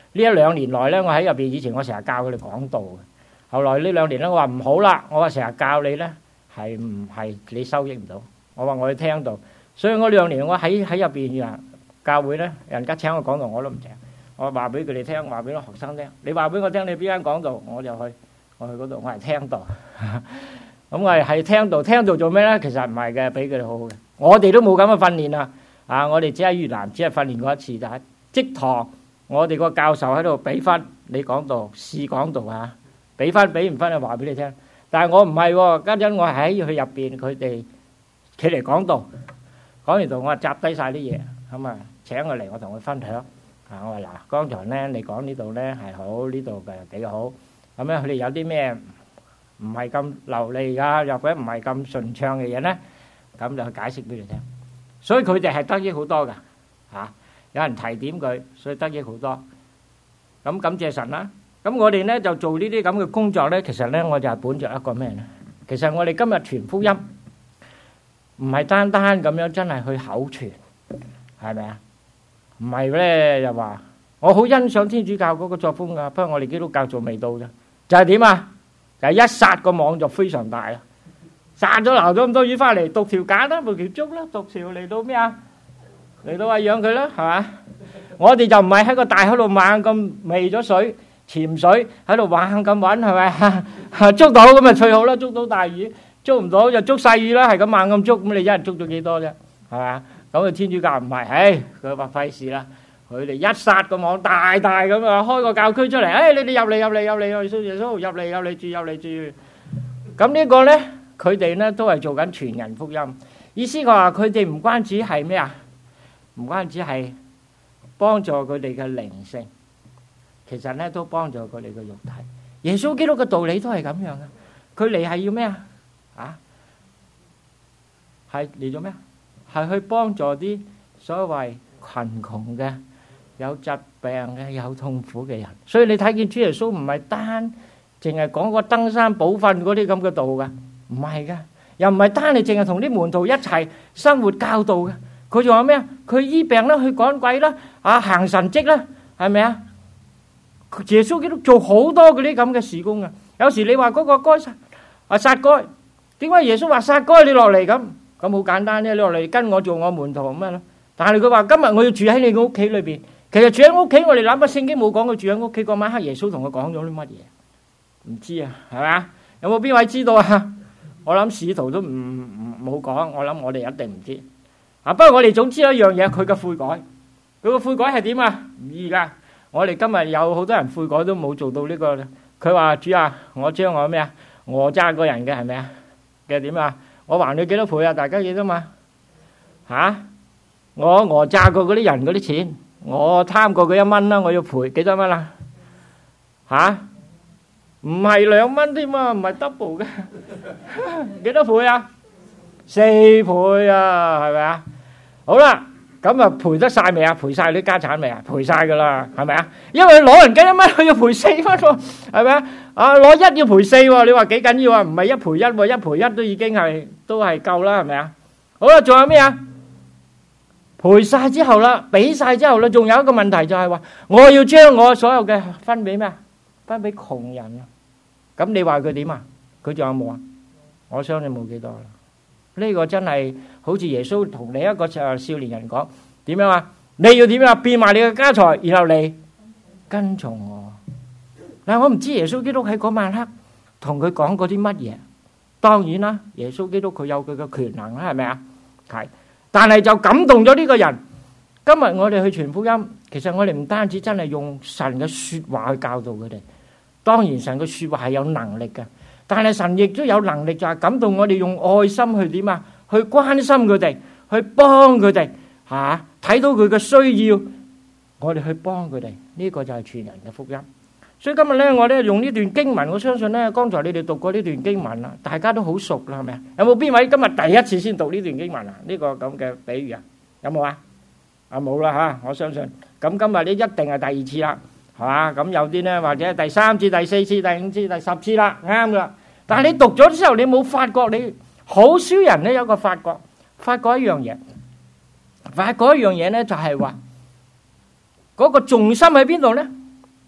呢1-2年內咧，我喺入邊以前我成日教佢哋講道嘅。後來呢2年咧，我話唔好啦，我話成日教你咧係唔係你收益唔到？我話我要聽道，所以我2年我喺入邊啊教會咧，人家請我講道我都唔請，我話俾佢哋聽，話俾啲學生聽。你話俾我聽，你邊間講道，我就去，我去嗰度，我係聽道。咁我係聽道，聽道做咩咧？其實唔係嘅，俾佢哋好好嘅。我哋都冇咁嘅訓練啊！我哋只喺越南只係訓練過一次，就係即堂，我哋個教授喺度俾分，你講道試講道啊，俾分俾唔分就話俾你聽。但係我唔係喎，家陣我喺佢入邊，佢哋企嚟講道，講完道我係集低晒啲嘢，咁啊請佢嚟，我同佢分享。我話嗱，剛才咧你講呢度咧係好，呢度嘅幾好。咁咧佢哋有啲咩唔係咁流利㗎，又或者唔係咁順暢嘅嘢咧，咁就去解釋俾你聽。所以佢哋係得益好多㗎，有人提點佢，所以得益好多。咁感謝神啦。咁我哋咧就做呢啲咁嘅工作咧，其實咧我就係本着一個咩咧？其實我哋今日傳福音，唔係單單咁樣真係去口傳，係咪啊？唔係咧又話，我好欣賞天主教嗰個作風㗎，不過我哋基督教仲未到啫。就係點啊？就係一撒個網就非常大啦。殺咗撈咗咁多魚翻嚟，獨條架啦，獨條竹啦，獨條嚟到咩啊？嚟到餵養佢啦，係嘛？我哋就唔係喺個大海度猛咁未咗水潛水喺度猛咁揾，係咪？捉到咁咪最好啦，捉到大魚，捉唔到就捉細魚啦，係咁猛咁捉，咁你一日捉咗幾多啫？係嘛？咁啊天主教唔係，佢話費事啦，佢哋一撒個網大咁啊，開個教區出嚟，你哋入嚟，耶穌入嚟住。咁呢個咧？佢哋咧都係做緊傳人福音，意思我話佢哋唔關止係咩啊？唔關止係幫助佢哋嘅靈性，其實咧都幫助佢哋嘅肉體。耶穌基督嘅道理都係咁樣嘅，佢嚟係要咩啊？係嚟做咩啊？係去幫助啲所謂貧窮嘅、有疾病嘅、有痛苦嘅人。所以你睇見主耶穌唔係單淨係講個登山寶訓嗰啲咁嘅道㗎。唔係噶，又唔係單你淨係同啲門徒一齊生活教導嘅，佢仲有咩啊？佢醫病啦，去趕鬼啦，行神蹟啦，係咪啊？耶穌基督做好多嗰啲咁嘅事工啊！有時你話嗰個該撒該，點解耶穌話撒該你落嚟咁？咁好簡單啫，你落嚟跟我做我門徒咁樣咯。但係佢話今日我要住喺你嘅屋企裏邊，其實住喺屋企我哋諗下聖經冇講佢住喺屋企，嗰晚黑耶穌同佢講咗啲乜嘢？唔知啊，係咪啊？有冇邊位知道啊？我諗使徒都冇講，我諗我哋一定唔知。不過我哋總知有一樣嘢，佢嘅悔改，佢嘅悔改係點啊？唔易噶。我哋今日有好多人悔改都冇做到呢個。佢話主啊，我將我咩啊？訛詐個人嘅係咪啊？嘅點啊？我還你幾多倍啊？大家記得嘛？我訛詐過嗰啲人嗰啲錢，我貪過佢1蚊啦，我要賠幾多蚊啊？唔係2蚊添啊，唔係 double 嘅，幾多倍啊？4倍啊，係咪啊？好啦，咁啊賠得晒未啊？賠晒啲家產未啊？賠晒噶啦，係咪啊？因為攞人1蚊，佢要賠4蚊喎，係咪啊？攞1要賠4喎，你話幾緊要啊？唔係1賠1喎，1賠1都已經都係夠啦，係咪啊？好啦，仲有咩啊？賠晒之後啦，俾晒之後啦，仲有一個問題就係話，我要將我所有嘅分俾咩啊？分俾窮人啊！咁你話佢點啊？佢仲有冇啊？我相信冇幾多啦。呢個真係好似耶穌同另一個少年人講，點樣啊？你要點啊？變賣你嘅家財，然後嚟跟從我。嗱，我唔知耶穌基督喺嗰晚黑同佢講過啲乜嘢。當然啦，耶穌基督佢有佢嘅權能啦，係咪啊？係，但係就感動咗呢個人。今日我哋去傳福音，其實我哋唔單止真係用神嘅說話去教導佢哋。當然神嘅說話係有能力嘅，但係神亦都有能力就係感動我哋用愛心去點啊？去關心佢哋，去幫佢哋睇到佢嘅需要，我哋去幫佢哋。呢個就係傳人嘅福音。所以今日咧，我咧用呢段經文，我相信咧，剛才你哋讀過呢段經文啦，大家都好熟啦，係咪啊？有冇邊位今日第一次先讀呢段經文啊？呢個咁嘅比喻啊，有冇啊？冇啦吓，我相信。咁今日呢一定係第2次啦。係嘛？咁有啲咧，或者第3次、第4次、第5次、第10次啦，啱噶啦。但係你讀咗之後，你冇發覺，你好少人咧有個發覺一樣嘢，發覺一樣嘢咧就係話嗰個重心喺邊度咧？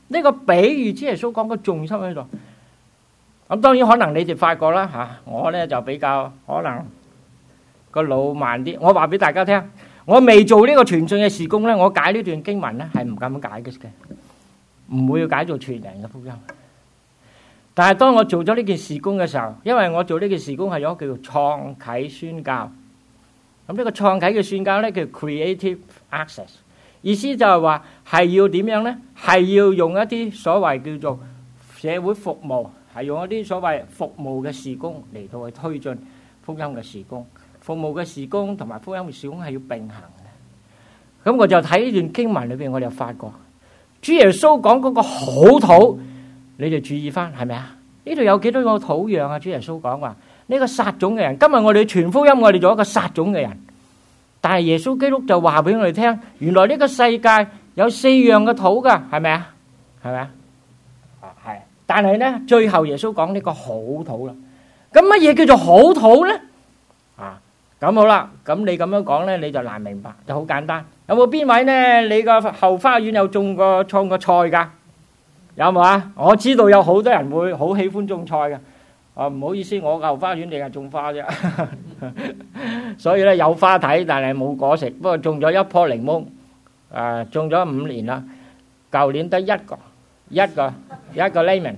呢個比喻主耶穌講個重心喺度。咁當然可能你哋發覺啦嚇，我咧就比較可能個腦慢啲。我話俾大家聽，我未做呢個傳信嘅事工咧，我解呢段經文咧係唔咁解嘅，唔會要解做全人嘅福音。但係當我做咗呢件事工嘅時候，因為我做呢件事工係有叫做創啟宣教。咁呢個創啟嘅宣教咧叫 creative access， 意思就係話係要點樣咧？係要用一啲所謂叫做社會服務，係用一啲所謂服務嘅事工嚟到去推進福音嘅事工。服務嘅事工同埋福音嘅事工係要並行嘅。咁我就睇呢段經文裏邊，我就發覺主耶穌講嗰個好土，你哋注意翻係咪啊？呢度有幾多個土壤啊？主耶穌講話呢個撒種嘅人，今日我哋傳福音，我哋做一個撒種嘅人。但係耶穌基督就話俾我哋聽，原來呢個世界有4樣嘅土噶，係咪啊？係咪啊？係。但係咧，最後耶穌講呢個好土啦。咁乜嘢叫做好土咧？咁好啦，咁你咁樣講咧，你就難明白，就好簡單。有冇邊位咧？你個後花園有種過菜噶？有冇啊？我知道有好多人會好喜歡種菜嘅。唔好意思，我個後花園淨係種花啫，所以咧有花睇，但係冇果食。不過種咗一棵檸檬，種咗5年啦，舊年得一個 lemon。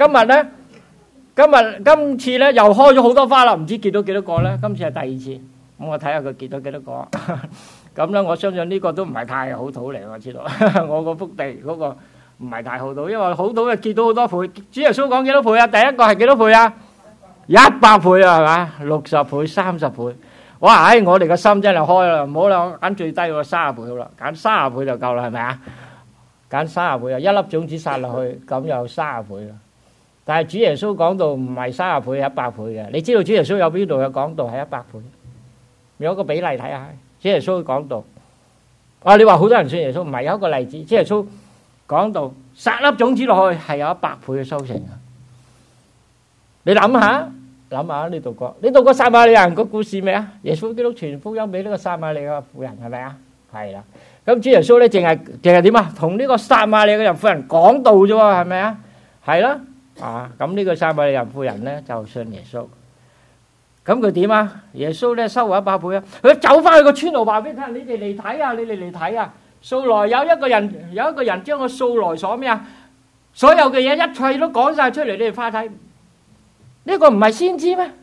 今次咧又開咗好多花啦，唔知結到幾多個咧？今次係第2次，咁我睇下佢結到幾多個。咁咧，我相信呢個都唔係太好土嚟，我知道。我個福地嗰個唔係太好土，因為好土嘅結到好多倍。主耶穌講幾多倍啊？第一個係幾多倍啊？100倍啊，係嘛？60倍、30倍。哇！我哋個心真係開啦，唔好啦，我揀最低個30倍好啦，揀30倍就夠啦，係咪啊？揀30倍啊，一粒種子撒落去，咁又30倍啦。但係主耶穌講到唔係30倍，係100倍嘅。你知道主耶穌有邊度有講到係100倍？有一個比例睇下，主耶穌講到，你話好多人信耶穌，唔係，有一個例子，主耶穌講到撒粒種子落去係有100倍嘅收成啊！你諗下，你讀過撒瑪利亞人個故事未啊？耶穌基督傳福音俾呢個撒瑪利亞婦人，係咪啊？係啦。咁主耶穌咧淨係點啊？同呢個撒瑪利亞人婦人講道啫喎，係咪啊？係啦。咁呢個撒瑪利亞人婦人咧就信耶穌。咁佢點啊？耶穌咧收穫100倍啊！佢走翻去個村度話俾你聽：你哋嚟睇啊！素來有一個人將個素來所咩啊？所有嘅嘢一切都講晒出嚟，你哋快睇。呢個唔係先知咩？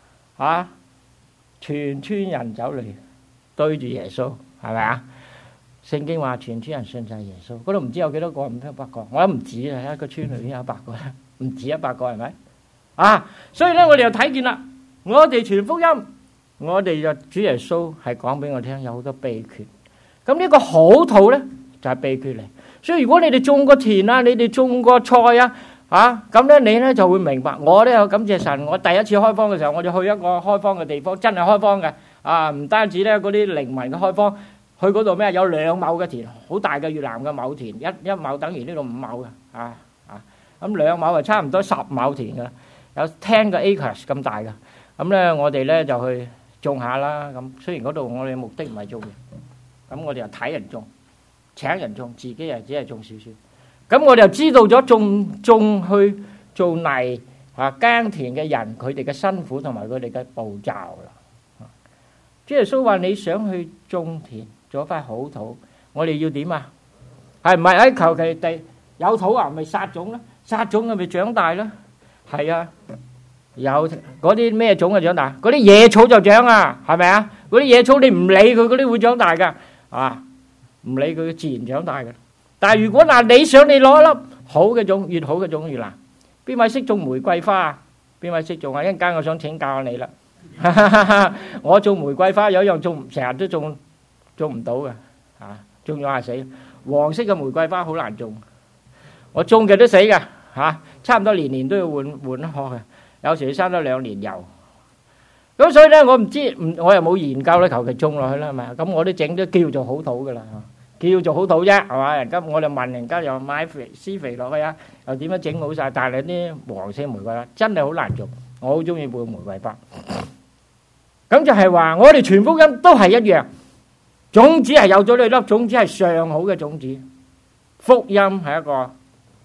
全村人走嚟對住耶穌，係咪啊？聖經話全村人信晒耶穌，嗰度唔知有幾多個，500個，我諗唔止啊！一個村裏邊有100個，唔止100個，係咪？所以咧，我哋又睇見啦。我哋傳福音，我哋就主耶穌係講俾我聽，有好多秘訣。咁呢個好土咧就係秘訣嚟。所以如果你哋種過田啊，你哋種過菜啊，咁咧你咧就會明白。我咧有感謝神，我第一次開荒嘅時候，我就去一個開荒嘅地方，真係開荒嘅。唔單止咧嗰啲靈民嘅開荒，去嗰度咩有2畝嘅田，好大嘅越南嘅畝田，一畝等於呢度5畝嘅。咁2畝係差唔多10畝田嘅，有10個 acres 咁大嘅。咁咧，我哋咧就去種下啦。咁雖然嗰度我哋目的唔係種嘅，咁我哋又睇人種，請人種，自己又只係種少少。咁我哋就知道咗種去做泥耕田嘅人，佢哋嘅辛苦同埋佢哋嘅步驟啦。主耶穌話：你想去種田，做一塊好土，我哋要點啊？係唔係喺求其地有土咪撒種啦？撒種咪長大啦？係啊。有嗰啲咩種嘅長大？嗰啲野草就長啊，係咪啊？嗰啲野草你唔理佢，嗰啲會長大噶，唔理佢自然長大嘅。但係如果你想你攞一粒好嘅種，越好嘅種越難。邊位識種玫瑰花啊？邊位識種啊？一陣間我想請教你啦。我種玫瑰花有一樣成日都種唔到嘅，種咗係死。黃色嘅玫瑰花好難種，我種嘅都死嘅，差唔多年都要換一棵嘅。有時生咗2年油，咁所以咧我唔知，我又冇研究咧，求其種落去啦，係咪？咁我都整都叫做好土噶啦，叫做好土啫，係嘛？人家我哋問人家又買施肥落去啊，又點樣整好晒？但係啲黃色玫瑰花真係好難種，我好中意玫瑰花。咁就係話我哋傳福音都係一樣，種子係有咗呢粒種子係上好嘅種子，福音係一個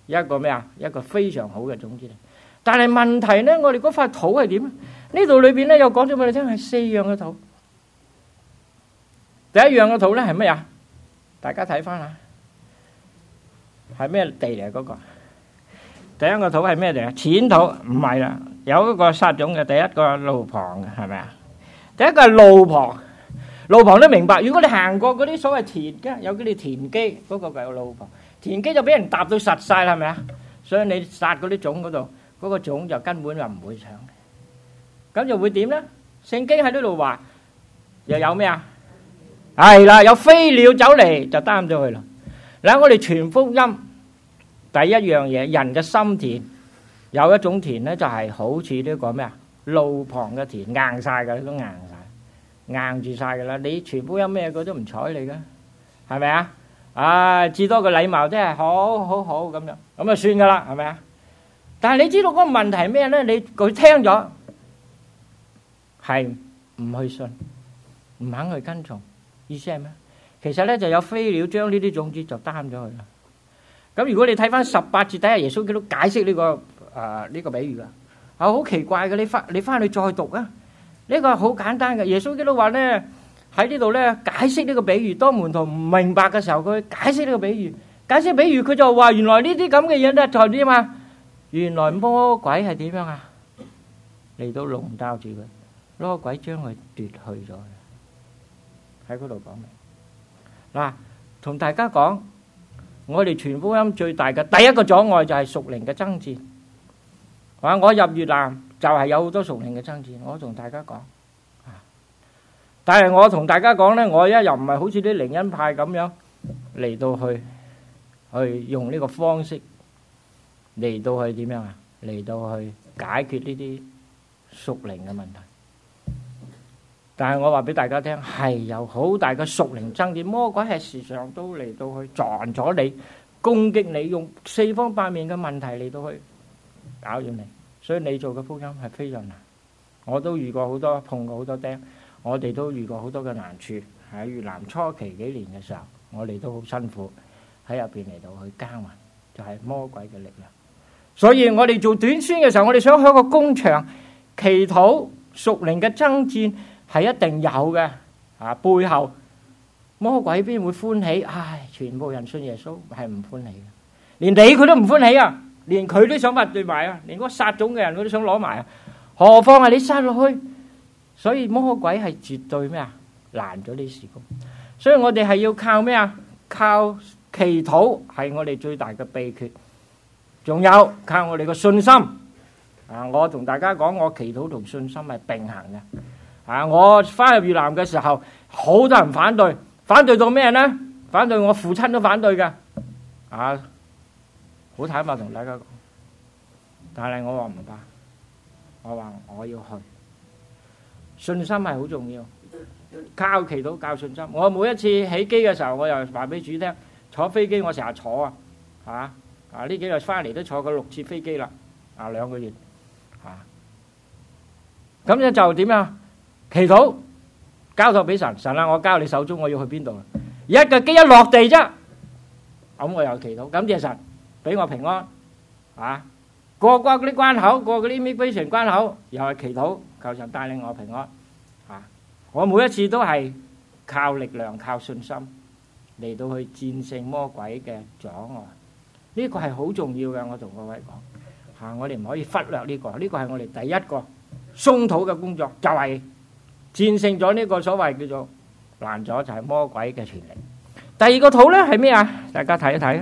一個咩啊？一個非常好嘅種子嚟。但係問題咧，我哋嗰塊土係點咧？呢度裏邊咧又講咗俾你聽係4樣嘅土。第一樣嘅土咧係咩啊？大家睇翻下，係咩地嚟嗰個？第一個土係咩地啊？淺土唔係啦，有一個撒種嘅，第一個路旁嘅係咪啊？第一個係路旁，路旁都明白。如果你行過嗰啲所謂田嘅，有嗰啲田基，嗰個叫路旁。田基就俾人踏到實晒啦，係咪啊？所以你撒嗰啲種嗰度，嗰個種就根本就唔會長。咁就會點咧？聖經喺呢度話又有咩啊？係啦，有飛鳥走嚟就擔咗佢啦。嗱，我哋傳福音第一樣嘢，人嘅心田有一種田咧，就係好似呢個咩啊？路旁嘅田，硬晒嘅都硬晒，硬住晒嘅啦。你傳福音咩佢都唔睬你嘅，係咪啊？啊，至多個禮貌真係好好好咁樣，咁啊算噶啦，係咪啊？但係你知道嗰個問題係咩咧？你佢聽咗係唔去信，唔肯去跟從，意思係咩？其實咧就有飛鳥將呢啲種子就擔咗去啦。咁如果你睇翻18節底下耶穌基督解釋呢個呢個比喻啊，好奇怪嘅，你翻去再讀啊，呢個好簡單嘅。耶穌基督話咧喺呢度咧解釋呢個比喻，當門徒唔明白嘅時候，佢解釋呢個比喻，佢就話原來呢啲咁嘅嘢咧就係點啊？原來魔鬼係點樣啊？嚟到籠罩住佢，魔鬼將佢奪去咗，喺嗰度講明。嗱，同大家講，我哋傳福音最大嘅第一個阻礙就係屬靈嘅爭戰。我入越南就係有好多屬靈嘅爭戰，我同大家講。但係我同大家講咧，我又唔係好似啲靈恩派咁樣嚟到去用呢個方式嚟到去點樣啊？嚟到去解決呢啲屬靈嘅問題。但係我話俾大家聽，係有好大嘅屬靈爭戰，魔鬼係時常都嚟到去撞咗你，攻擊你，用四方八面嘅問題嚟到去搞擾你，所以你做嘅福音係非常難。我都遇過好多，碰過好多釘，我哋都遇過好多嘅難處。喺越南初期幾年嘅時候，我哋都好辛苦喺入邊嚟到去耕耘，就係魔鬼嘅力量。所以我哋做短宣嘅時候，我哋想喺個工場祈禱屬靈嘅爭戰係一定有嘅。背後魔鬼邊會歡喜？全部人信耶穌係唔歡喜嘅，連你佢都唔歡喜啊，連佢都想反對埋啊，連嗰殺種嘅人佢都想攞埋啊，何況係你殺落去？所以魔鬼係絕對咩啊？難咗呢事工。所以我哋係要靠咩啊？靠祈禱係我哋最大嘅秘訣。仲有靠我哋嘅信心。我同大家講，我祈禱同信心係並行嘅。我翻入越南嘅時候，好多人反對，反對到咩呢？反對我父親都反對嘅。好坦白同大家講，但係我話唔怕，我話我要去。信心係好重要，靠祈禱靠信心。我每一次起機嘅時候，我又話俾主聽，坐飛機我成日坐呢幾日翻嚟都坐過6次飛機啦，2個月咁咧就點啊？祈禱交託俾神，神我交你手中，我要去邊度啦？一個機一落地啫，咁我又祈禱，感謝神俾我平安過嗰啲關口，過嗰啲 immigration 關口，又係祈禱求神帶領我平安我每一次都係靠力量靠信心嚟到去戰勝魔鬼嘅阻礙，呢個係好重要嘅。我同各位講我哋唔可以忽略呢個，呢個係我哋第一個鬆土嘅工作，就係戰勝咗呢個所謂叫做難咗，就係魔鬼嘅權力。第二個土咧係咩啊？大家睇一睇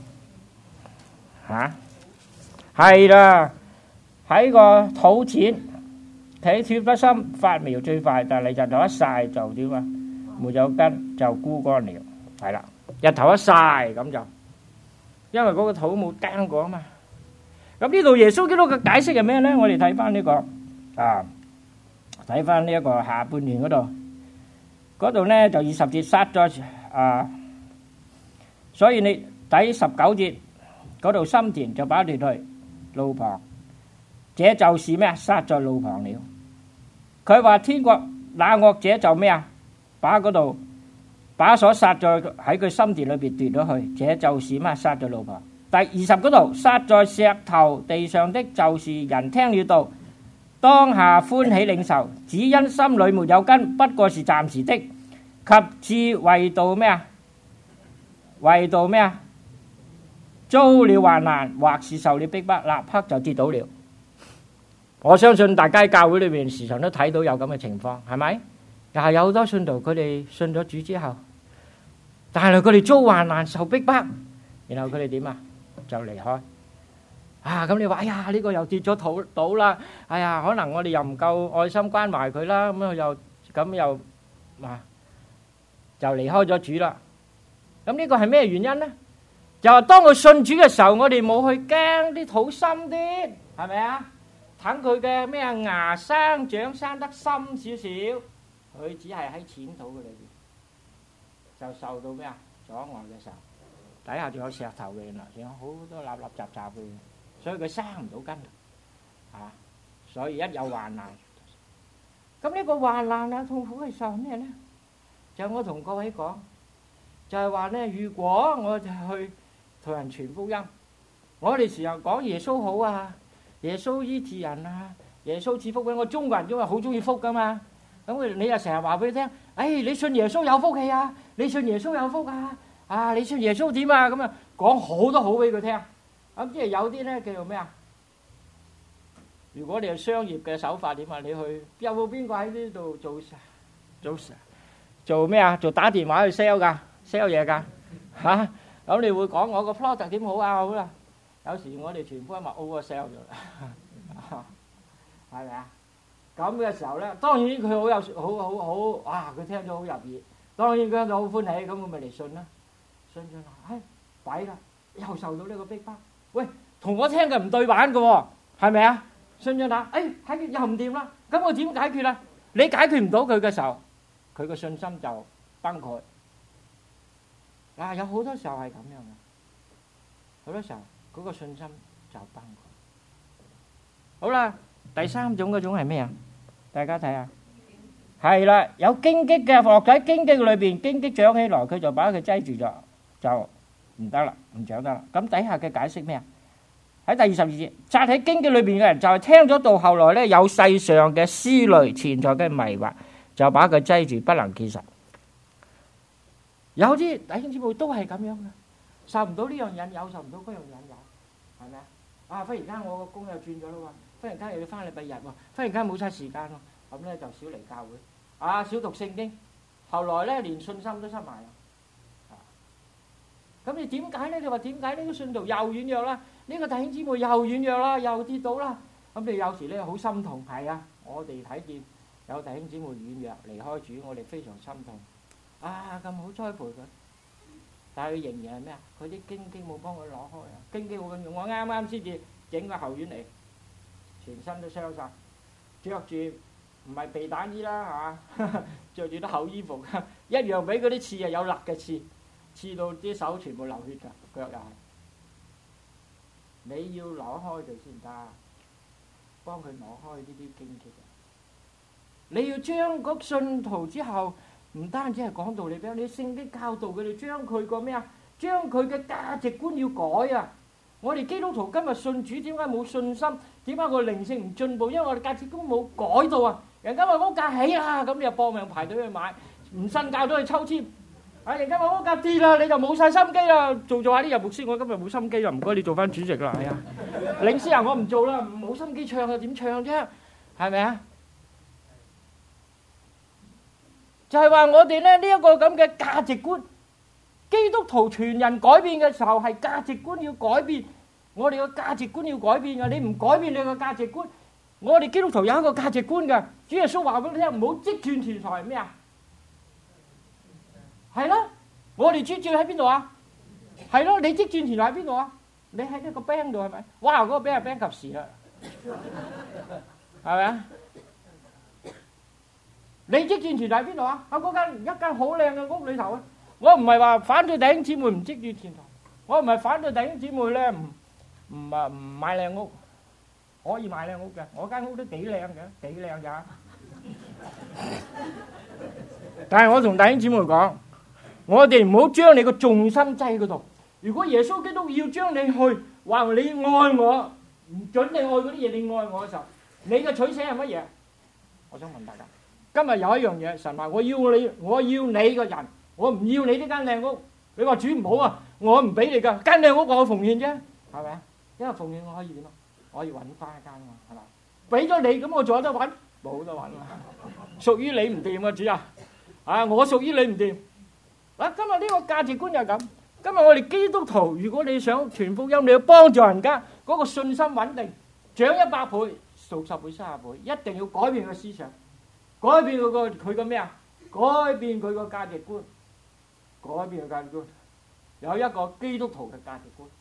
係啦，喺個土淺，體貼得深，發苗最快，但係日頭一曬就點啊？沒有根就枯乾了，係啦，日頭一曬咁就，因為嗰個土冇耕過啊嘛。咁呢度耶穌基督嘅解釋係咩咧？我哋睇翻呢個睇翻呢一個下半年嗰度咧就20節殺咗所以你睇19節嗰度心田就把它奪去路旁，這就是咩啊？撒在路旁了。佢話天國那惡者就咩啊？把所撒在喺佢心田裏邊奪咗去，這就是咩？撒在路旁。 第20嗰度，撒在石頭地上的，就是人聽了道，當下歡喜領受，只因心裏沒有根，不過是暫時的，及至為到咩啊？為到咩啊？遭了患難，或是受了逼迫，立刻就跌倒了。我相信大家喺教會裏面時常都睇到有咁嘅情況，係咪？又係有好多信徒佢哋信咗主之後，但係佢哋遭患難受逼迫，然後佢哋點啊？就離開。啊，咁你話，哎呀，呢個又跌咗倒啦，哎呀，可能我哋又唔夠愛心關懷佢啦，咁又就離開咗主啦。咁呢個係咩原因呢？就係當佢信主嘅時候，我哋冇去驚啲土深啲，係咪啊？等佢嘅咩芽生長生得深少少，佢只係喺淺土嘅裏邊，就受到咩啊阻礙嘅時候，底下仲有石頭嘅，嗱，仲有好多立立雜雜嘅，所以佢生唔到根，啊，所以一有患難，咁呢個患難啊痛苦係受咩咧？就我同各位講，就係話咧，如果我哋去同人傳福音，我哋時候講耶穌好啊。耶穌醫治人啊，耶穌賜福俾我。中國人都係好中意福噶嘛，咁你又成日話俾佢聽，你信耶穌有福氣啊，你信耶穌有福啊，啊你信耶穌點啊，咁啊講好多好俾佢聽。咁即係有啲咧叫做咩啊？如果你係商業嘅手法點啊？你去有冇邊個喺呢度做咩啊？做打電話去 sell 噶 ，sell 嘢噶嚇？咁你會講我個 product 點好啊？好啦。有時我哋傳福音咪 oversell 咗啦，係咪啊？咁嘅時候咧，當然佢好有好，哇！佢聽咗好入耳，當然佢就好歡喜，咁我咪嚟信啦，信啦，弊啦，又受到呢個逼迫，喂，同我聽嘅唔對版嘅喎，係咪啊？信咗啦，解決又唔掂啦，咁我點解決啦？你解決唔到佢嘅時候，佢個信心就崩潰。嗱，有好多時候係咁樣嘅，好多時候。嗰個信心就崩潰。好啦，第三種嗰種係咩啊？大家睇下，係啦，有荊棘嘅落喺荊棘裏邊，荊棘長起來，佢就把佢擠住咗，就唔得啦，唔長得啦。咁底下嘅解釋咩啊？喺第22節，扎喺荊棘裏邊嘅人就係聽咗道，後來咧有世上嘅思慮、潛在嘅迷惑，就把佢擠住，不能結實。有啲弟兄姊妹都係咁樣嘅。受唔到呢樣引誘，受唔到嗰樣引誘，係咪啊？忽然間我個工又轉咗啦喎，忽然間又要翻禮拜日喎，忽然間冇晒時間喎，咁咧就少嚟教會，少讀聖經，後來咧連信心都失埋啦。咁你點解咧？你話點解呢個信徒又軟弱啦？呢個弟兄姊妹又軟弱啦，又跌倒啦。咁你有時咧好心痛，係啊！我哋睇見有弟兄姊妹軟弱離開主，我哋非常心痛。咁好栽培佢。但係佢仍然係咩啊？佢啲荊棘冇幫佢攞開啊！荊棘好緊要，我啱啱先至整個後院嚟，全身都傷晒，着住唔係避彈衣啦嚇，着住啲厚衣服，一樣俾嗰啲刺有勒嘅刺，刺到啲手全部流血㗎，腳又係。你要攞開佢先得，幫佢攞開呢啲荊棘。你要將嗰信徒之後。唔單止係講道理俾你，聖經教導佢哋將佢個咩啊？將佢嘅價值觀要改啊！我哋基督徒今日信主，點解冇信心？點解個靈性唔進步？因為我哋價值觀冇改到啊！人家話屋價起啦，咁你又搏命排隊去買，唔信教都去抽籤。人家話屋價跌啦，你就冇晒心機啦，做下啲日牧師，我今日冇心機啦，唔該你做翻主席啦，係啊！領詩啊，我唔做啦，冇心機唱啊，點唱啫？係咪啊？就係話我哋咧呢一個咁嘅價值觀，基督徒全人改變嘅時候係價值觀要改變，我哋嘅價值觀要改變嘅，你唔改變你嘅價值觀，我哋基督徒有一個價值觀嘅，主耶穌話俾你聽，唔好積攢錢財係咩啊？係咯，我哋積攢喺邊度啊？係咯，你積攢錢財喺邊度啊？你喺呢個 bank 度係咪？哇，嗰個 bank 及時啦，係咪啊？你積攢錢喺邊度啊？喺嗰間一間好靚嘅屋裏頭啊！我唔係話反對弟兄姊妹唔積攢錢財，我唔係反對弟兄姊妹咧唔買靚屋，可以買靚屋嘅，我間屋都幾靚嘅，幾靚㗎。但係我同弟兄姊妹講，我哋唔好將你個重心擠嗰度， 如果耶穌基督要將你去話你愛我，唔準你愛嗰啲嘢，你愛我嘅時候，你嘅取捨係乜嘢？我想問大家，今日有一樣嘢，神話我要你個人，我唔要你呢間靚屋。你話主唔好啊，我唔俾你噶，間靚屋我奉獻啫，係咪啊？因為奉獻我可以點啊？我可以揾翻一間嘛，係咪？俾咗你，咁我仲有得揾？冇得揾啊！屬於你唔掂啊，主啊！我屬於你唔掂。啊，今日呢個價值觀就係咁。今日我哋基督徒，如果你想傳福音，你要幫助人家嗰個信心穩定，長100倍、數10倍、30倍，一定要改變個思想，改變佢個咩啊？改變佢個價值觀，改變個價值觀，有一個基督徒嘅價值觀。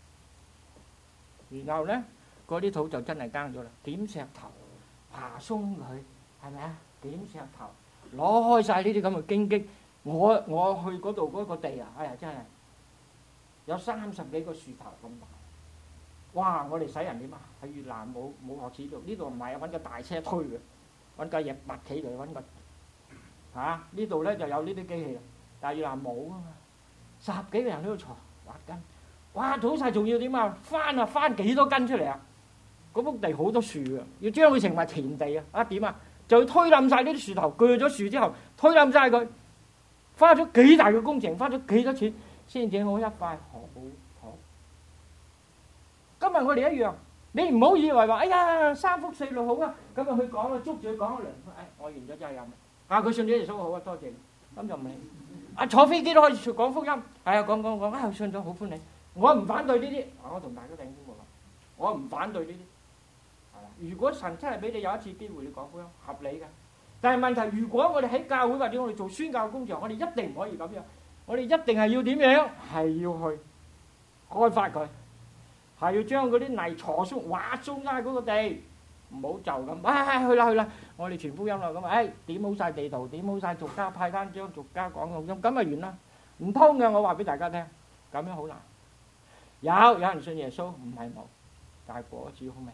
然後咧，嗰啲土就真係耕咗啦，點石頭，爬鬆佢，係咪啊？點石頭，攞開晒呢啲咁嘅荊棘。我去嗰度嗰個地啊，哎呀真係有30幾個樹頭咁大。哇！我哋使人點啊？喺越南冇學士度，呢度唔係啊，揾個大車推嘅，揾架嘢拔起嚟，揾個嚇呢度咧就有呢啲機器，但係越南冇啊嘛。10幾個人喺度鋤挖根，挖好晒，仲要點啊？翻幾多根出嚟啊？嗰幅地好多樹啊，要將佢成為田地啊！啊點啊？就要推冧晒呢啲樹頭，鋸咗樹之後推冧晒佢，花咗幾大嘅工程，花咗幾多錢先整好一塊好土。今日我哋一樣，你唔好以為話哎呀3福4路好啊，咁啊去講啊，捉住佢講一輪，我完咗責任啊！佢信咗耶穌好啊，多謝你，咁就唔理。啊坐飛機都可以講福音，係啊講啊信咗好歡喜，我唔反對呢啲，我同大家頂先冇啦，我唔反對呢啲。如果神真係俾你有一次機會，你講福音合理嘅。但係問題，如果我哋喺教會或者我哋做宣教工作，我哋一定唔可以咁樣。我哋一定係要點樣？係要去開發佢，係要將嗰啲泥鋤鬆、挖鬆曬嗰個地，唔好就咁。去啦！我哋傳福音啦，咁點好晒地圖，點好晒逐家派單張，逐家講福音，咁咪完啦。唔通嘅，我話俾大家聽，咁樣好難。有人信耶穌，唔係冇，但係果子好味。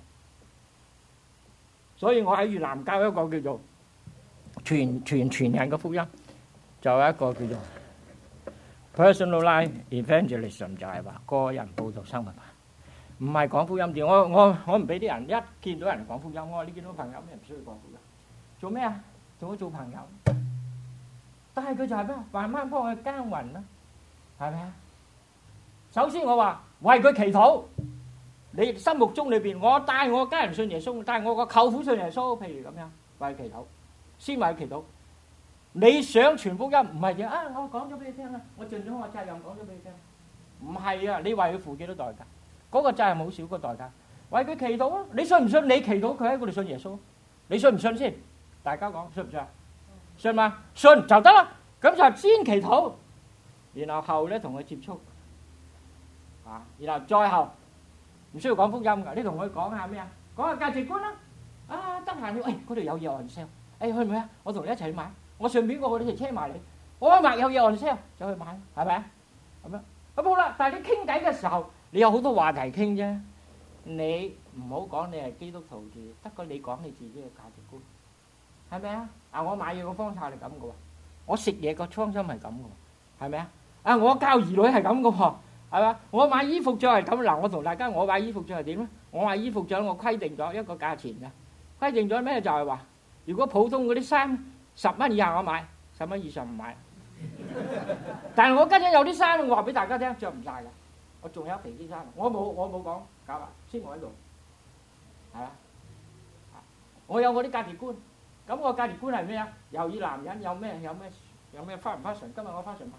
所以我喺越南教一個叫做傳人嘅福音，就有一個叫做 personal life evangelism， 就係話個人報道生活法，唔係講福音點。我唔俾啲人一見到人講福音，我話你見到朋友咩唔需要講福音，做咩啊？同佢做朋友，但係佢就係咩？慢慢幫佢耕耘啦，係咪啊？首先我話為佢祈禱。你心目中裏邊，我帶我家人信耶穌，帶我個舅父信耶穌，譬如咁樣為祈禱，先為祈禱。你想傳福音唔係點啊？我講咗俾你聽啦，我盡咗我責任講咗俾你聽。唔係啊，你為佢付幾多代價？嗰個責任冇少個代價。為佢祈禱啊！你信唔信？你祈禱佢喺嗰度信耶穌，你信唔信先？大家講信唔信啊？信嘛？信就得啦。咁就先祈禱，然後咧同佢接觸啊，然後再後。唔需要講福音㗎，你同佢講下咩啊？講下價值觀啦。啊，得閒要，嗰度有嘢 on sale，去唔去啊？我同你一齊去買，我順便過去你哋車埋你。我一買有嘢 on sale，就去買，係咪啊？咁樣咁好啦。但係你傾偈嘅時候，你有好多話題傾啫。你唔好講你係基督徒住，得個你講你自己嘅價值觀，係咪啊？我買嘢個方法係咁嘅喎，我食嘢個初心係咁嘅喎，係咪啊？我教兒女係咁嘅喎。係嘛？我買衣服著係咁嗱，我同大家我買衣服著係點咧？我買衣服著我規定咗一個價錢嘅，規定咗咩就係話，如果普通嗰啲衫10蚊以下我買，10蚊以上唔買。但係我家陣有啲衫，我話俾大家聽，著唔晒㗎，我仲有一皮啲衫，我冇講假話，先我喺度，係嘛？我有我啲價值觀，咁我價值觀係咩啊？又以男人有咩花唔花唇？今日我花唇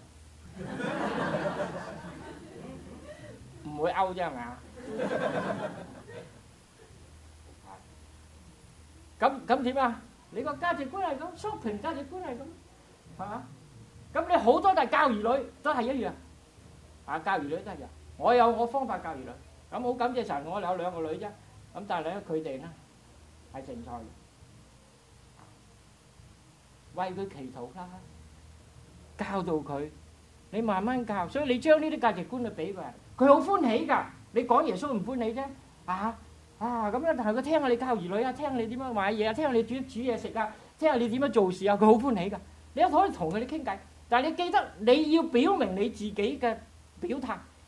唔會勾啫係咪啊？咁點啊？你個價值觀係咁，shopping價值觀係咁，係嘛？咁你好多都係教兒女都係一樣，教兒女都係一樣。我有我方法教兒女，咁好感謝神，我有2個女啫。咁但係咧，佢哋咧係成才，為佢祈禱啦，教導佢，你慢慢教。所以你將呢啲價值觀去俾佢。佢好歡喜㗎，你講耶穌唔歡喜啫，咁樣，但係佢聽下你教兒女啊，聽下你點樣買嘢啊，聽下你煮嘢食啊，聽下你點樣做事啊，佢好歡喜㗎。你可以同佢哋傾偈，但係你記得你要表明你自己嘅表態，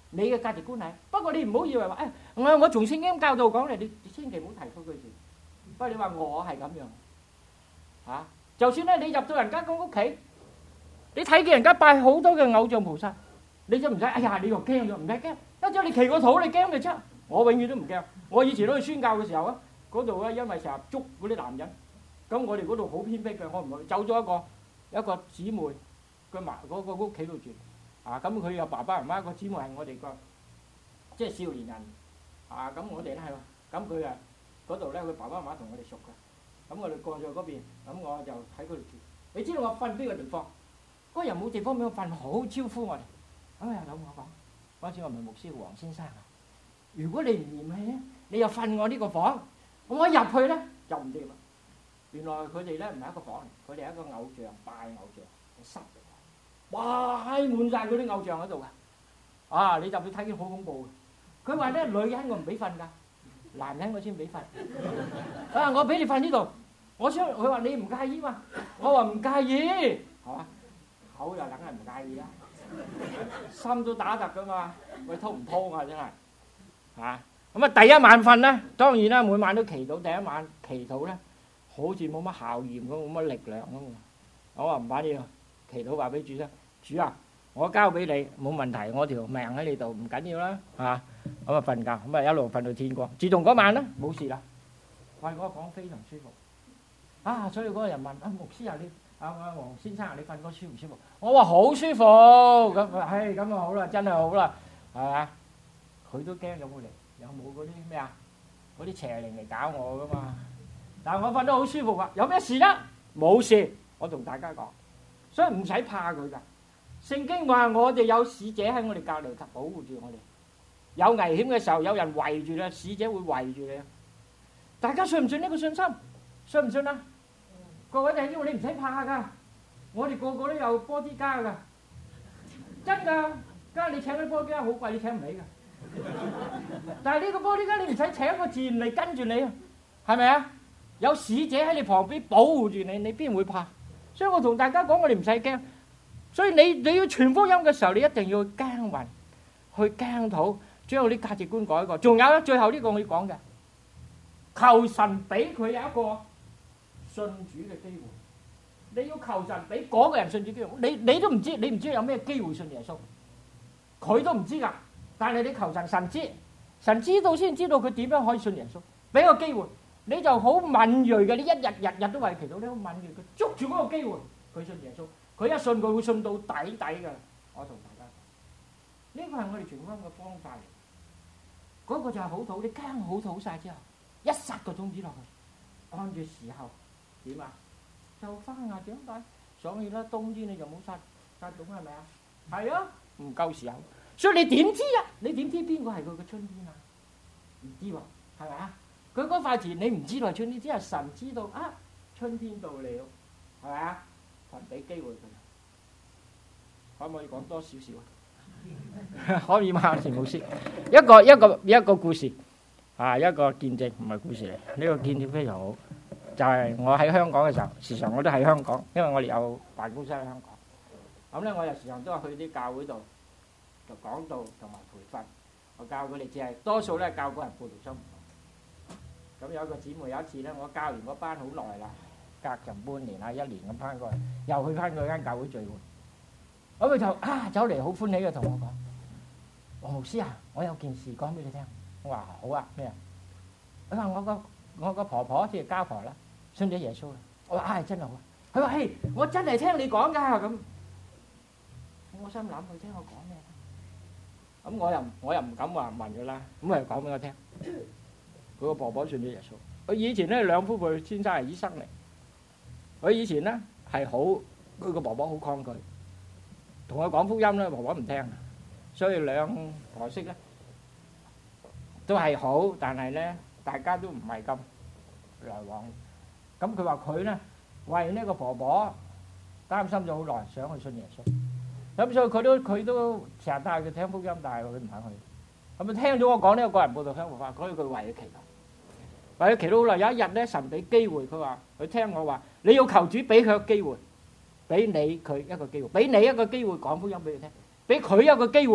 你嘅價值觀係。不過你唔好以為話我從聖經教導講嚟，你千祈唔好提嗰句字。不過你話我係咁樣嚇，就算咧你入到人家個屋企，你睇見人家拜好多嘅偶像菩薩，你就唔使哎呀你又驚咗，唔使驚。一隻你祈個肚，你驚嘅啫。我永遠都唔驚。我以前都去宣教嘅時候啊，嗰度咧因為成日捉嗰啲男人，咁我哋嗰度好偏僻嘅，我唔去。走咗一個姊妹，佢埋嗰個屋企度住。啊，咁佢有爸爸媽媽，個姊妹係我哋個即係少年人。啊，咁我哋咧係，咁佢啊嗰度咧，佢爸爸媽媽同我哋熟嘅。咁我哋過咗嗰邊，咁我就喺嗰度住。你知道我瞓邊個地方？嗰日冇地方俾我瞓，好招呼我哋。咁又同我講，嗰陣時我唔係牧師黃先生啊。如果你唔嫌棄咧，你又瞓我呢個房，我一入去咧就唔掂啦。原來佢哋咧唔係一個房嚟，佢哋係一個偶像拜偶像嘅室嚟。哇！滿晒嗰啲偶像喺度噶。啊！你入去睇見好恐怖嘅。佢話咧女人我唔俾瞓㗎，男人我先俾瞓。啊！我俾你瞓呢度。我想佢話你唔介意嘛？我話唔介意，係嘛？口又梗係唔介意啦，心都打突㗎嘛，喂通唔通啊真係嚇！咁啊第一晚瞓咧，當然啦，每晚都祈禱。第一晚祈禱咧，好似冇乜效驗咁，冇乜力量咁。我話唔把呢個祈禱話俾主聽，主啊，我交俾你冇問題，我條命喺你度唔緊要啦嚇。咁啊瞓覺，咁啊一路瞓到天光。自從嗰晚咧冇事啦，喂，嗰個房非常舒服。啊！所以嗰個人問牧師啊，你黃先生啊，你瞓覺舒唔舒服？我話好舒服。咁唉，咁啊好啦，真係好啦，係嘛？佢都驚有冇嚟，有冇嗰啲咩啊？嗰啲邪靈嚟搞我噶嘛？但係我瞓得好舒服啊！有咩事咧？冇事。我同大家講，所以唔使怕佢噶。聖經話我哋有使者喺我哋隔離保護住我哋。有危險嘅時候，有人圍住你，使者會圍住你。大家信唔信呢個信心？信唔信啊？各位弟兄，你唔使怕噶，我哋個個都有波啲家噶，真噶。家你請啲波啲家好貴，你請唔起噶。但係呢個波啲家你唔使請個自然嚟跟住你啊，係咪啊？有使者喺你旁邊保護住你，你邊會怕？所以我同大家講，我哋唔使驚。所以你要傳福音嘅時候，你一定要去耕耘，去耕土，將啲價值觀改過。仲有咧，最後呢個我要講嘅，求神俾佢有一個信主嘅機會。你要求神俾嗰個人信主機會，你都唔知，你唔知有咩機會信耶穌，佢都唔知噶。但係你求神，神知，神知道先知道佢點樣可以信耶穌。俾個機會，你就好敏鋭嘅。你一日日都為祈禱，你好敏鋭嘅，捉住嗰個機會，佢信耶穌。佢一信，佢會信到底嘅。我同大家講，呢個係我哋傳福音嘅方法嚟。嗰個就係好土，你耕好土晒之後，一撒個種子落去，按住時候點啊？就花芽長大。所以咧，冬天你就冇撒種，係咪啊？係啊，唔夠時候。所以你點知啊？你點知邊個係佢嘅春天啊？唔知喎，係咪啊？佢嗰塊田你唔知道係春天，只係神知道啊！春天到了，係咪啊？神俾機會佢，可唔可以講多少少啊？可以嘛？陳牧師，一個故事啊，一個見證，唔係故事嚟。呢個見證非常好，就係我喺香港嘅時候，時常我都喺香港，因為我哋有辦公室喺香港。咁咧，我有時常都係去啲教會度就講道同埋培訓，我教佢哋只係多數咧教個人報道心。咁有一個姊妹有一次咧，我教完嗰班好耐啦。隔成半年啊，一年咁翻過嚟，又去翻佢間教會聚會。咁佢就走嚟好歡喜嘅同我講：黃牧師啊，我有件事講俾你聽。我話好啊，咩啊？佢話我個婆婆即係家婆啦，信咗耶穌啦。我話真係好啊。佢話嘿，我真係聽你講㗎咁。我心諗佢聽我講咩？咁我又唔敢話問佢啦。咁佢講俾我聽，佢個婆婆信咗耶穌。佢以前咧兩夫婦先生係醫生嚟。佢以前咧係好，佢個婆婆好抗拒，同佢講福音咧，婆婆唔聽，所以兩婆媳咧都係好，但係咧大家都唔係咁來往。咁佢話佢咧為呢個婆婆擔心咗好耐，想去信耶穌。咁所以佢都成日帶佢聽福音，但係佢唔肯去。咁啊聽咗我講呢個人報道香港話，所以佢為佢祈禱。為佢祈禱好耐，有一日咧，神俾機會佢話，佢聽我話，你要求主俾佢個機會，俾你佢一個機會，俾你一個機會講福音俾佢聽，俾佢一個機會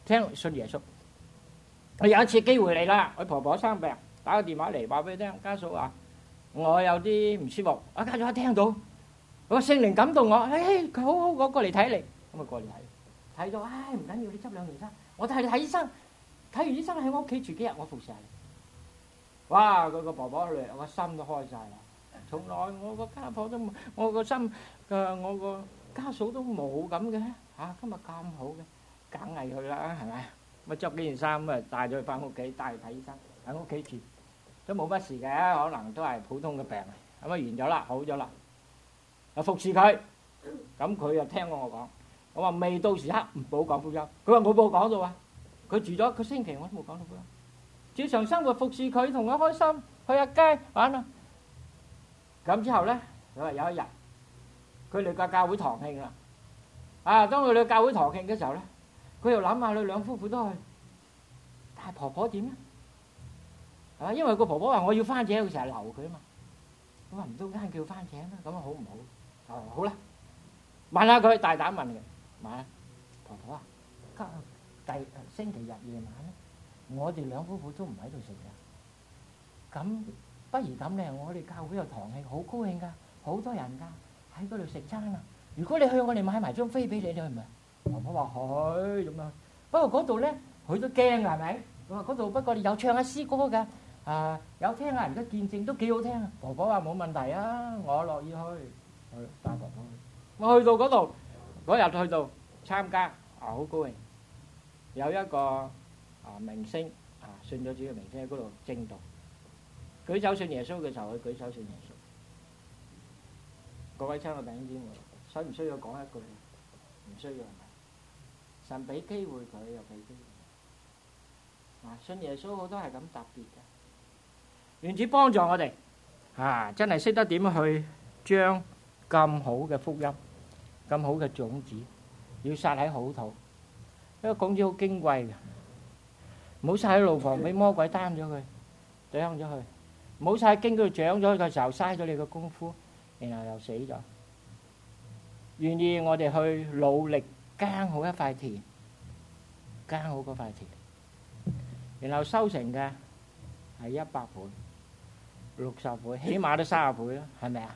聽信耶穌。我有一次機會嚟啦，我婆婆生病，打個電話嚟話俾佢聽，家嫂話我有啲唔舒服。我家嫂一聽到，我聖靈感動我，佢好好，我過嚟睇你，咁啊過嚟睇到，唔緊要，你執兩件衫，我帶你睇醫生，睇完醫生喺我屋企住幾日，我服侍下你。哇！佢個婆婆嚟，我個心都開晒啦。從來我個家婆都冇，我個心我個家嫂都冇咁嘅嚇，今日咁好嘅，梗係去啦，係咪？咪執幾件衫咁啊，帶咗佢翻屋企，帶去睇醫生，喺屋企住都冇乜事嘅，可能都係普通嘅病。咁啊完咗啦，好咗啦，啊服侍佢，咁佢又聽過我講，我話未到時刻唔好講福音，佢話我冇講到啊，佢住咗一個星期我都冇講到福音。照常生活服侍佢，同佢開心，去下街玩啊！咁之後咧，佢話有一日，佢哋個教會堂慶啦。當佢哋教會堂慶嘅時候咧，佢又諗下佢兩夫婦都去，但係婆婆點咧？因為個婆婆話我要番茄，佢成日留佢啊嘛。我話唔通間叫番茄咩？咁好唔好？好啦，問下佢，大膽問嘅，問下婆婆啊，星期日夜晚咧。我哋兩夫婦都唔喺度食嘅，咁不如咁咧，我哋教會有堂慶，好高興噶，好多人噶，喺嗰度食餐啊！如果你去，我哋買埋張飛俾你，你去唔去？婆婆話去咁樣，不過嗰度咧，佢都驚係咪？佢話嗰度不過有唱下詩歌噶，有聽下人家見證都幾好聽啊！婆婆話冇問題啊，我樂意去帶婆婆去。我去到嗰度，嗰日去到參加，好高興，有一個。明星信咗主嘅明星喺嗰度證道，舉手信耶穌嘅時候，佢舉手信耶穌。各位親愛弟兄姊妹，需唔需要講一句？唔需要係咪？神俾機會佢又俾機會，信耶穌好多係咁特別嘅。願主幫助我哋真係識得點去將咁好嘅福音、咁好嘅種子，要撒喺好土，因為種子好矜貴嘅。唔好晒喺路旁，俾魔鬼擔咗佢，啄咗佢。唔好晒喺經嗰度長咗嘅時候，嘥咗你嘅功夫，然後又死咗。願意我哋去努力耕好一塊田，耕好嗰塊田，然後收成嘅係100倍、60倍，起碼都30倍啦，係咪啊？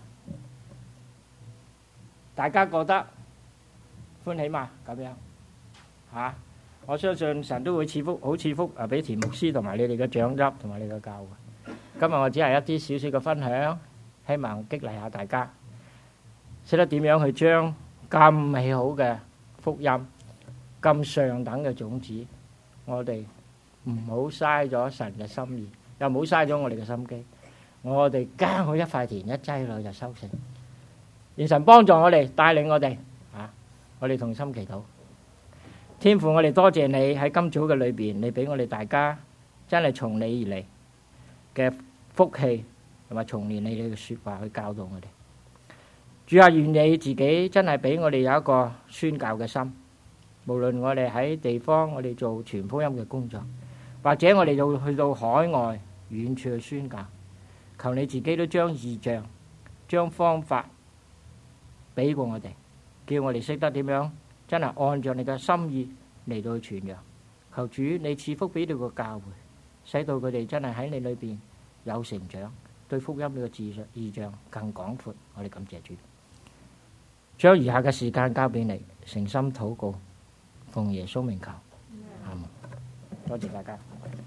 大家覺得歡喜嘛？咁樣嚇？我相信神都會賜福，好賜福俾田牧師同埋你哋嘅長執同埋你嘅教會。今日我只係一啲少少嘅分享，希望激勵下大家，識得點樣去將咁美好嘅福音、咁上等嘅種子，我哋唔好嘥咗神嘅心意，又唔好嘥咗我哋嘅心機。我哋耕好一塊田，一擠落就收成。願神幫助我哋，帶領我哋我哋同心祈禱。天父，我哋多謝你喺今早嘅裏邊，你俾我哋大家真係從你而嚟嘅福氣，同埋從你嘅說話去教導我哋。主啊，願你自己真係俾我哋有一個宣教嘅心，無論我哋喺地方，我哋做傳福音嘅工作，或者我哋要去到海外遠處去宣教，求你自己都將異象、將方法俾過我哋，叫我哋識得點樣真係按照你嘅心意嚟到去傳揚。求主你賜福俾到個教會，使到佢哋真係喺你裏邊有成長，對福音呢個異象更廣闊。我哋感謝主，將餘下嘅時間交俾你，誠心禱告，奉耶穌名求，阿門。多謝大家。